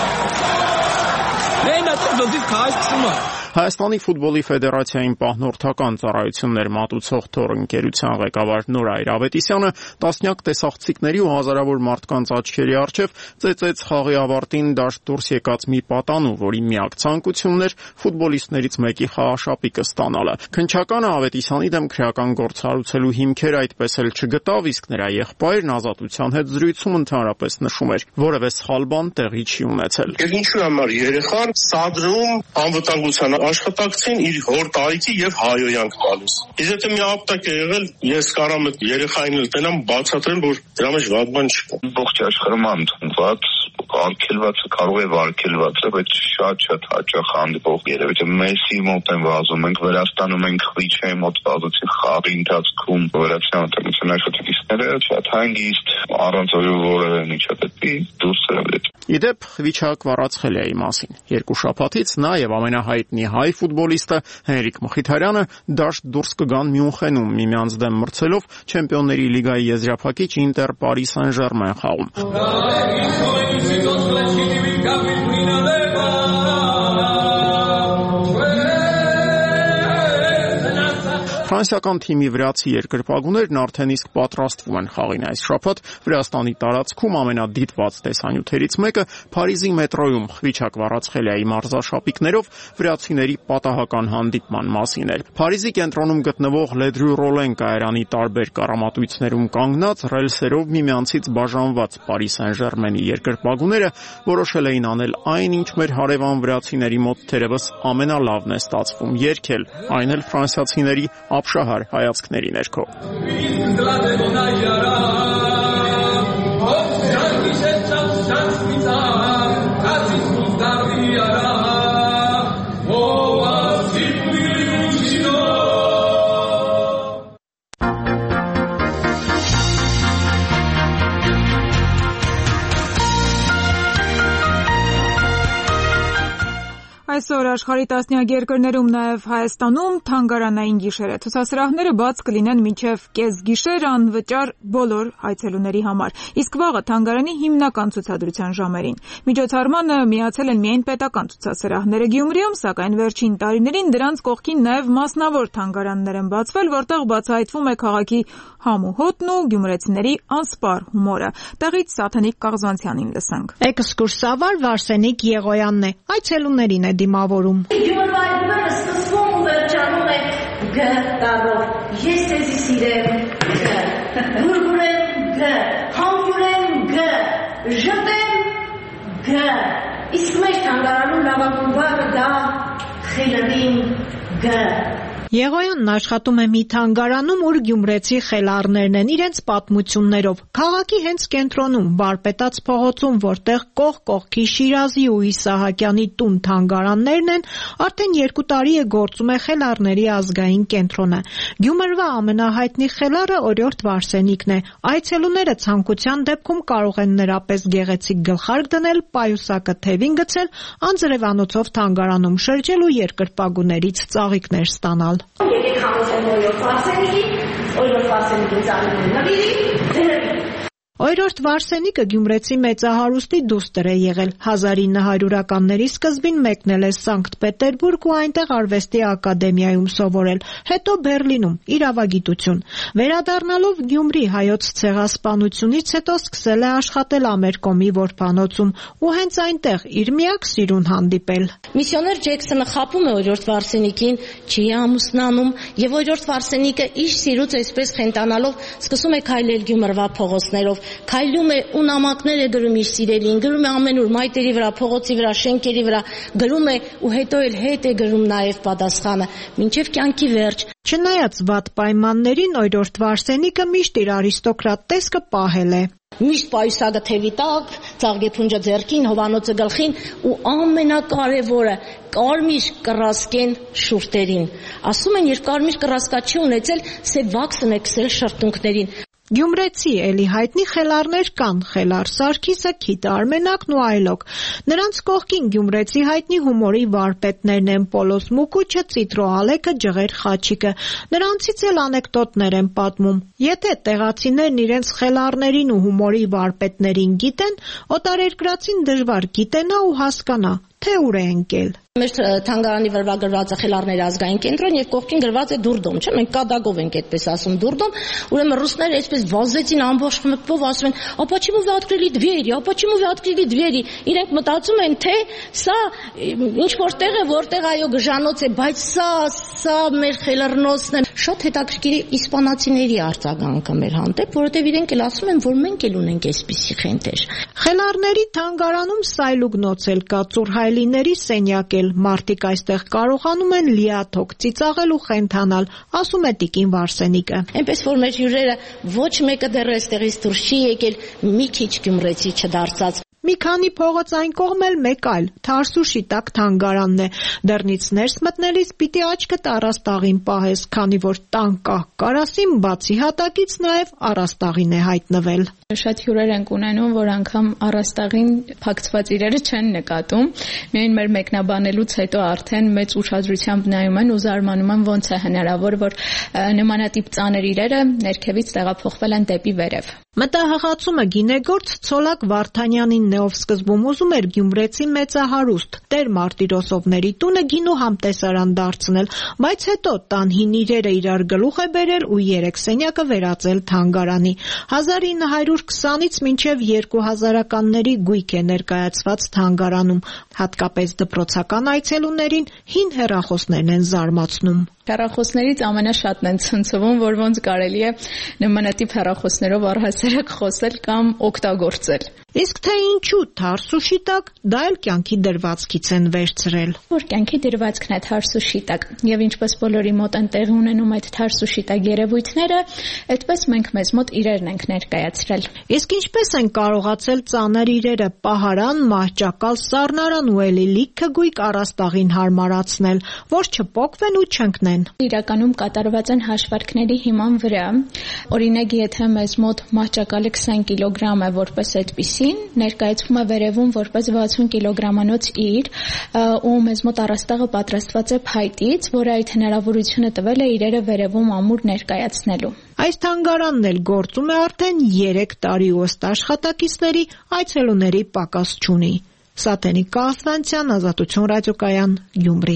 [SPEAKER 18] Մենա դոզի քաշումը։
[SPEAKER 4] Հայաստանի ֆուտբոլի ֆեդերացիային պահնորդական ծառայություններ մատուցող թոր ընկերության ղեկավար Նորա Այրավետիսյանը տասնյակ տեսախցիկների ու հազարավոր մարդկանց աչքերի առջև ծեծեց խաղի ավարտին դաշտ դուրս եկած մի պատանու, որի միակ ցանկությունն էր ֆուտբոլիստներից մեկի խաղաշապիկը ստանալը։ Քննչականը Ավետիսյանի դեմ քրեական գործ հարուցելու հիմքեր այդպես էլ չգտավ, իսկ նրա եղբայրն Ազատության հետ զրույցում ընդհանրապես նշում էր, որևէ սխալ բան տեղի չի ունեցել։
[SPEAKER 20] Եվ ինչու համար երեխան սադրում անվտանգության աշխատակցին իր հոր տարիքի եւ հայոյանք տալիս։ Իսկ եթե մի ապտակ է եղել, ես կարամ այդ երեխային էլ տենամ բացատրել, որ դրա մեջ վատ բան չկա։
[SPEAKER 21] Ողջ աշխարհում ընդունված արգելվածը կարող է վարկելվածը, բայց շատ-շատ հաճախ հանդիպող երևի թե Մեսսի մոտ են վազում, ենք Վրաստանում ենք Խվիչայի մոտ վազեցին խաղի ընթացքում վրացյան ատամության աշխատակիցները շատ հանգիստ առանց որևէ միջադեպի դուրս եկել։
[SPEAKER 4] Իդեպ Խվիչա Կվարացխելիայի մասին։ Երկու շաբաթից նա եւ ամենահայտնի հայ ֆուտբոլիստը Հենրիկ Մխիթարյանը դաշտ դուրս կգան Մյունխենում միմյանց դեմ մրցելով Չեմպիոնների լիգայի եզրափակիչ Ինտեր Պարի Սեն-Ժերմեն խաղում։ Ֆրանսիական թիմի վրացի երկրպագուներն արդեն իսկ պատրաստվում են խաղին այս շաբաթ Վրաստանի տարածքում ամենադիտված տեսանյութերից մեկը Փարիզի մետրոյում խվիճակ վառածխելիայի մարզաշապիկներով վրացիների պատահական հանդիպման մասին էր։ Փարիզի կենտրոնում գտնվող Le Rollin կայարանի տարբեր կառամատույցներում կանգնած ռելսերով միմյանցից բաժանված Paris Saint-Germain-ի երկրպագուները որոշել էին անել այն, ինչ մեր հարևան վրացիների մոտ թերևս ամենալավն է ստացվում երգել, այն էլ ֆրանսիացիների ապշահար հայացքների ներքո։
[SPEAKER 1] Այսօր աշխարհի տասնյակ երկրներում, նաև Հայաստանում թանգարանային գիշեր է։ Ցուցասրահները բաց կլինեն մինչև կեսգիշեր անվճար բոլոր այցելուների համար։ Իսկ վաղը թանգարանի հիմնական ցուցադրության ժամերին։ Միջոցառմանը միացել են միայն պետական ցուցասրահները Գյումրիում, սակայն վերջին տարիներին դրանց կողքին նաև մասնավոր թանգարաններ են բացվել, որտեղ բացահայտվում է քաղաքի համու հոտն ու գյումրեցիների անսպար հումորը։ Տեղից Սաթենիկ Կաղզանցյանին լսենք։
[SPEAKER 3] Էքսկուրսավար Վարսենիկ Եղոյանն է, այցելուներին է դիմավորում։
[SPEAKER 5] Գյումրվա այդուհետև սկսվում ու վերջանում է Գ տառով։ Ես ձեզի սիրեմ Գ, գուրգուրեմ Գ, հանգյուրեմ Գ, ժտեմ Գ։ Իսկ մեր թանգարանում լավագույն բառը դա խելրին Գ։
[SPEAKER 3] Եղոյանն աշխատում է մի թանգարանում, ուր գյումրեցի խելառներն են իրենց պատմություններով։ Քաղաքի հենց կենտրոնում, Վարպետաց փողոցում, որտեղ կողք կողքի Շիրազի ու Իսահակյանի տուն թանգարաններն են, արդեն երկու տարի է գործում է խելառների ազգային կենտրոնը։ Գյումրվա ամենահայտնի խելառը Օրիորդ Վարսենիկն է։ Այցելուները ցանկության դեպքում կարող են նրա պես գեղեցիկ գլխարկ դնել, պայուսակը թևին գցել, անձրևանոցով թանգարանում շրջել ու երկրպագուներից ծաղիկներ ստանալ։
[SPEAKER 5] Եկեք համոզեմ Օրիորդ Վարսենիկի, Օրիորդ Վարսենիկի ծաղիկը նվիրի, դրվի։
[SPEAKER 3] Օրիորդ Վարսենիկը գյումրեցի մեծահարուստի դուստր է եղել։ հազար ինը հարյուրականների սկզբին մեկնել է Սանկտ Պետերբուրգ ու այնտեղ արվեստի ակադեմիայում սովորել, հետո Բերլինում իրավագիտություն։ Վերադառնալով Գյումրի հայոց ցեղասպանությունից հետո սկսել է աշխատել Ամերկոմի որբանոցում ու հենց այնտեղ իր միակ սիրուն հանդիպել։
[SPEAKER 19] Միսիոներ Ջեքսոնը խաբում է Օրիորդ Վարսենիկին, չի ամուսնանում, եւ Օրիորդ Վարսենիկը իր սիրուց այսպես խենտանալով սկսում է քայլել Գյումրվա փողոցներով, քայլում է ու նամակներ է գրում իր սիրելին, գրում է ամենուր մայթերի վրա, փողոցի վրա, շենքերի վրա, գրում է ու հետո էլ հետ է գրում նաև պատասխանը, մինչև կյանքի վերջ։
[SPEAKER 3] Չնայած վատ պայմաններին Օրիորդ Վարսենիկը միշտ իր արիստոկրատ տեսքը պահել է։
[SPEAKER 19] Միշտ պայուսակը թևի տակ, ծաղկեփունջը ձեռքին, հովանոցը գլխին ու ամենակարևորը կարմիր կռասկեն շուրթերին։ Ասում են, երբ կարմիր կռասկա չի ունեցել, սև վաքսն է քսել շրթունքներին։
[SPEAKER 3] Գյումրեցի էլի հայտնի խելառներ կան, Խելառ Սարգիսը, Քիթ Արմենակն ու այլոք։ Նրանց կողքին գյումրեցի հայտնի հումորի վարպետներն են Պոլոս Մուկուչը, Ծիտրո Ալեքը, Ջղեր Խաչիկը։ Նրանցից էլ անեկդոտներ են պատմում։ Եթե տեղացիներն իրենց խելառներին ու հումորի վարպետներին գիտեն, օտարերկրացին դժվար գիտենա ու հասկանա, թե ուր է ընկել։
[SPEAKER 19] Մեր թանգարանի վրա գրված է Խելառների ազգային կենտրոն եւ կողքին գրված է Դուրդոմ, չէ՞, մենք կադագով ենք այդպես ասում Դուրդոմ, ուրեմն ռուսները այսպես վազեցին ամբողջ խմբով ասում են, «А почему вы открыли двери? А почему вы открыли двери?» Իրենք մտածում են, թե սա ինչ որտեղ է, որտեղ այո գժանոց է, բայց սա սա մեր խելառնոցն է։ Շատ հետաքրքիր է իսպանացիների արձագանքը մեր հանդեպ, որովհետեւ իրենք էլ ասում են, որ մենք էլ ունենք այսպիսի խենթեր։
[SPEAKER 3] Խելառների թանգարանում սայլուգնոց էլ կա, ծուրհայլիների սենյակ էլ, մարդիկ այստեղ կարողանում են լիաթոք ծիծաղել ու խենթանալ, ասում է Տիկին Վարսենիկը։
[SPEAKER 19] Այնպես որ մեր հյուրերը ոչ մեկը դեռ այստեղից դուրս չի եկել մի քիչ գյումրեցի չդարձած։
[SPEAKER 3] Մի քանի փողոց այն կողմ էլ մեկ այլ, Թարսու Շիտակ թանգարանն է։ Դռնից ներս մտնելիս պիտի աչքդ առաստաղին պահես, քանի որ տան կահ կարասին բացի հատակից նաև առաստաղին է հայտնվել։
[SPEAKER 6] Շատ հյուրեր ենք ունենում, որ անգամ առաստաղին փակցված իրերը չեն նկատում։ Միայն մեր մեկնաբանելուց հետո արդեն մեծ ուշադրությամբ նայում են ու զարմանում են ոնց է հնարավոր, որ նմանատիպ ծանր իրերը ներքևից տեղափոխվել են դեպի վերև։
[SPEAKER 3] Մտահղացումը գինեգործ Ցոլակ Վարդանյանին նեով սկզբում ուզում էր գյումրեցի մեծահարուստ Տեր Մարտիրոսովների տունը գինու համտեսարան դարձնել, բայց հետո տան հին իրերը իրար գլուխ է բերել ու երեք սենյակը վերածել թանգարանի։ հազար ինը հարյուր քսանից մինչև երկու հազարականների գույք է ներկայացված թանգարանում, հատկապես դպրոցական այցելուներին հին հեռախոսներն են զարմացնում։
[SPEAKER 6] Հեռախոսներից ամենաշատն են ցնցվում, որ ոնց կարելի է նմանատիպ հեռախոսներով առհասարակ խոսել կամ օգտագործել։
[SPEAKER 3] Իսկ թե ինչու թարս ու շիտակ, դա էլ կյանքի դրվածքից են վերցրել։
[SPEAKER 6] Որ կյանքի դրվածքն է թարս ու շիտակ, եւ ինչպես բոլորի մոտ են տեղի ունենում այդ թարս ու շիտակ երևույթները, այդպես մենք մեզ մոտ իրերն ենք ներկայացրել։
[SPEAKER 3] Իսկ ինչպես են կարողացել ծանր իրերը պահարան, մահճակալ, սառնարան ու էլի լիքը գույք առաստաղին հարմարացնել, որ չփոկվեն ու չընկնեն։
[SPEAKER 6] Իրականում կատարված են հաշվարկների հիման վրա։ Օրինակ, եթե մեզ մոտ մահճակալը քսան կիլոգրամ է որպես այդպիսին, ներկայացվում է վերևում որպես վաթսուն կիլոգրամանոց իր, ու մեզ մոտ առաստաղը պատրաստված է փայտից, որը այդ հնարավորությունը տվել է իրերը վերևում ամուր ներկայացնելու։
[SPEAKER 3] Այս թանգարանն էլ գործում է արդեն երեք տարի ու ըստ աշխատակիցների այցելուների պակաս չունի։ Սաթենիկ Կասվանցյան, Ազատություն ռադիոկայան, Գյումրի։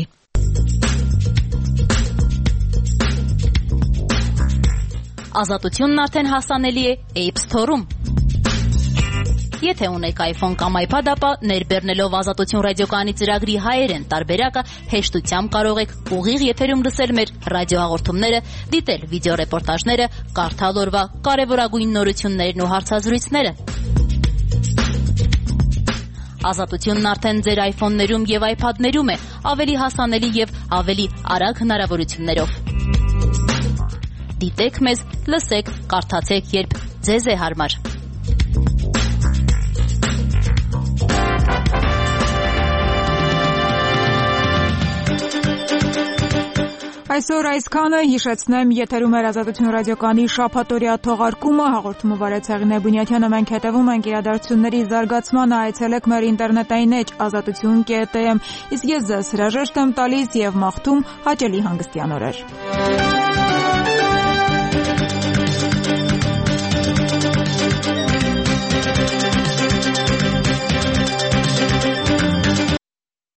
[SPEAKER 8] Ազատությունն արդեն հասանելի է App Store-ում։ Եթե ունեք iPhone կամ iPad, ապա ներբեռնելով Ազատություն ռադիոկայանի ծրագրի հայերեն տարբերակը հեշտությամբ կարող եք ուղիղ եթերում լսել մեր ռադիոհաղորդումները, դիտել վիդեոռեպորտաժները, կարդալ օրվա կարևորագույն նորություններն ու հարցազրույցները։ Ազատությունն արդեն ձեր iPhone-ներում եւ iPad-ներում է, ավելի հասանելի եւ ավելի արագ հնարավորություններով։ Դիտեք մեզ, լսեք, կարդացեք, երբ ձեզ է հարմար։
[SPEAKER 1] Այսօր այսքանը, հիշեցնեմ, եթերում էր Ազատություն ռադիոկայանի շաբաթօրյա թողարկումը, հաղորդումը վարեց Հեղինե Բունյաթյանը, մենք հետևում ենք իրադարձությունների զարգացմանը, այցելեք մեր ինտերնետային էջ ազատություն կետ էմ, իսկ ես ձեզ հրաժեշտ եմ տալիս եւ մաղթում հաճելի հանգստյան օրեր։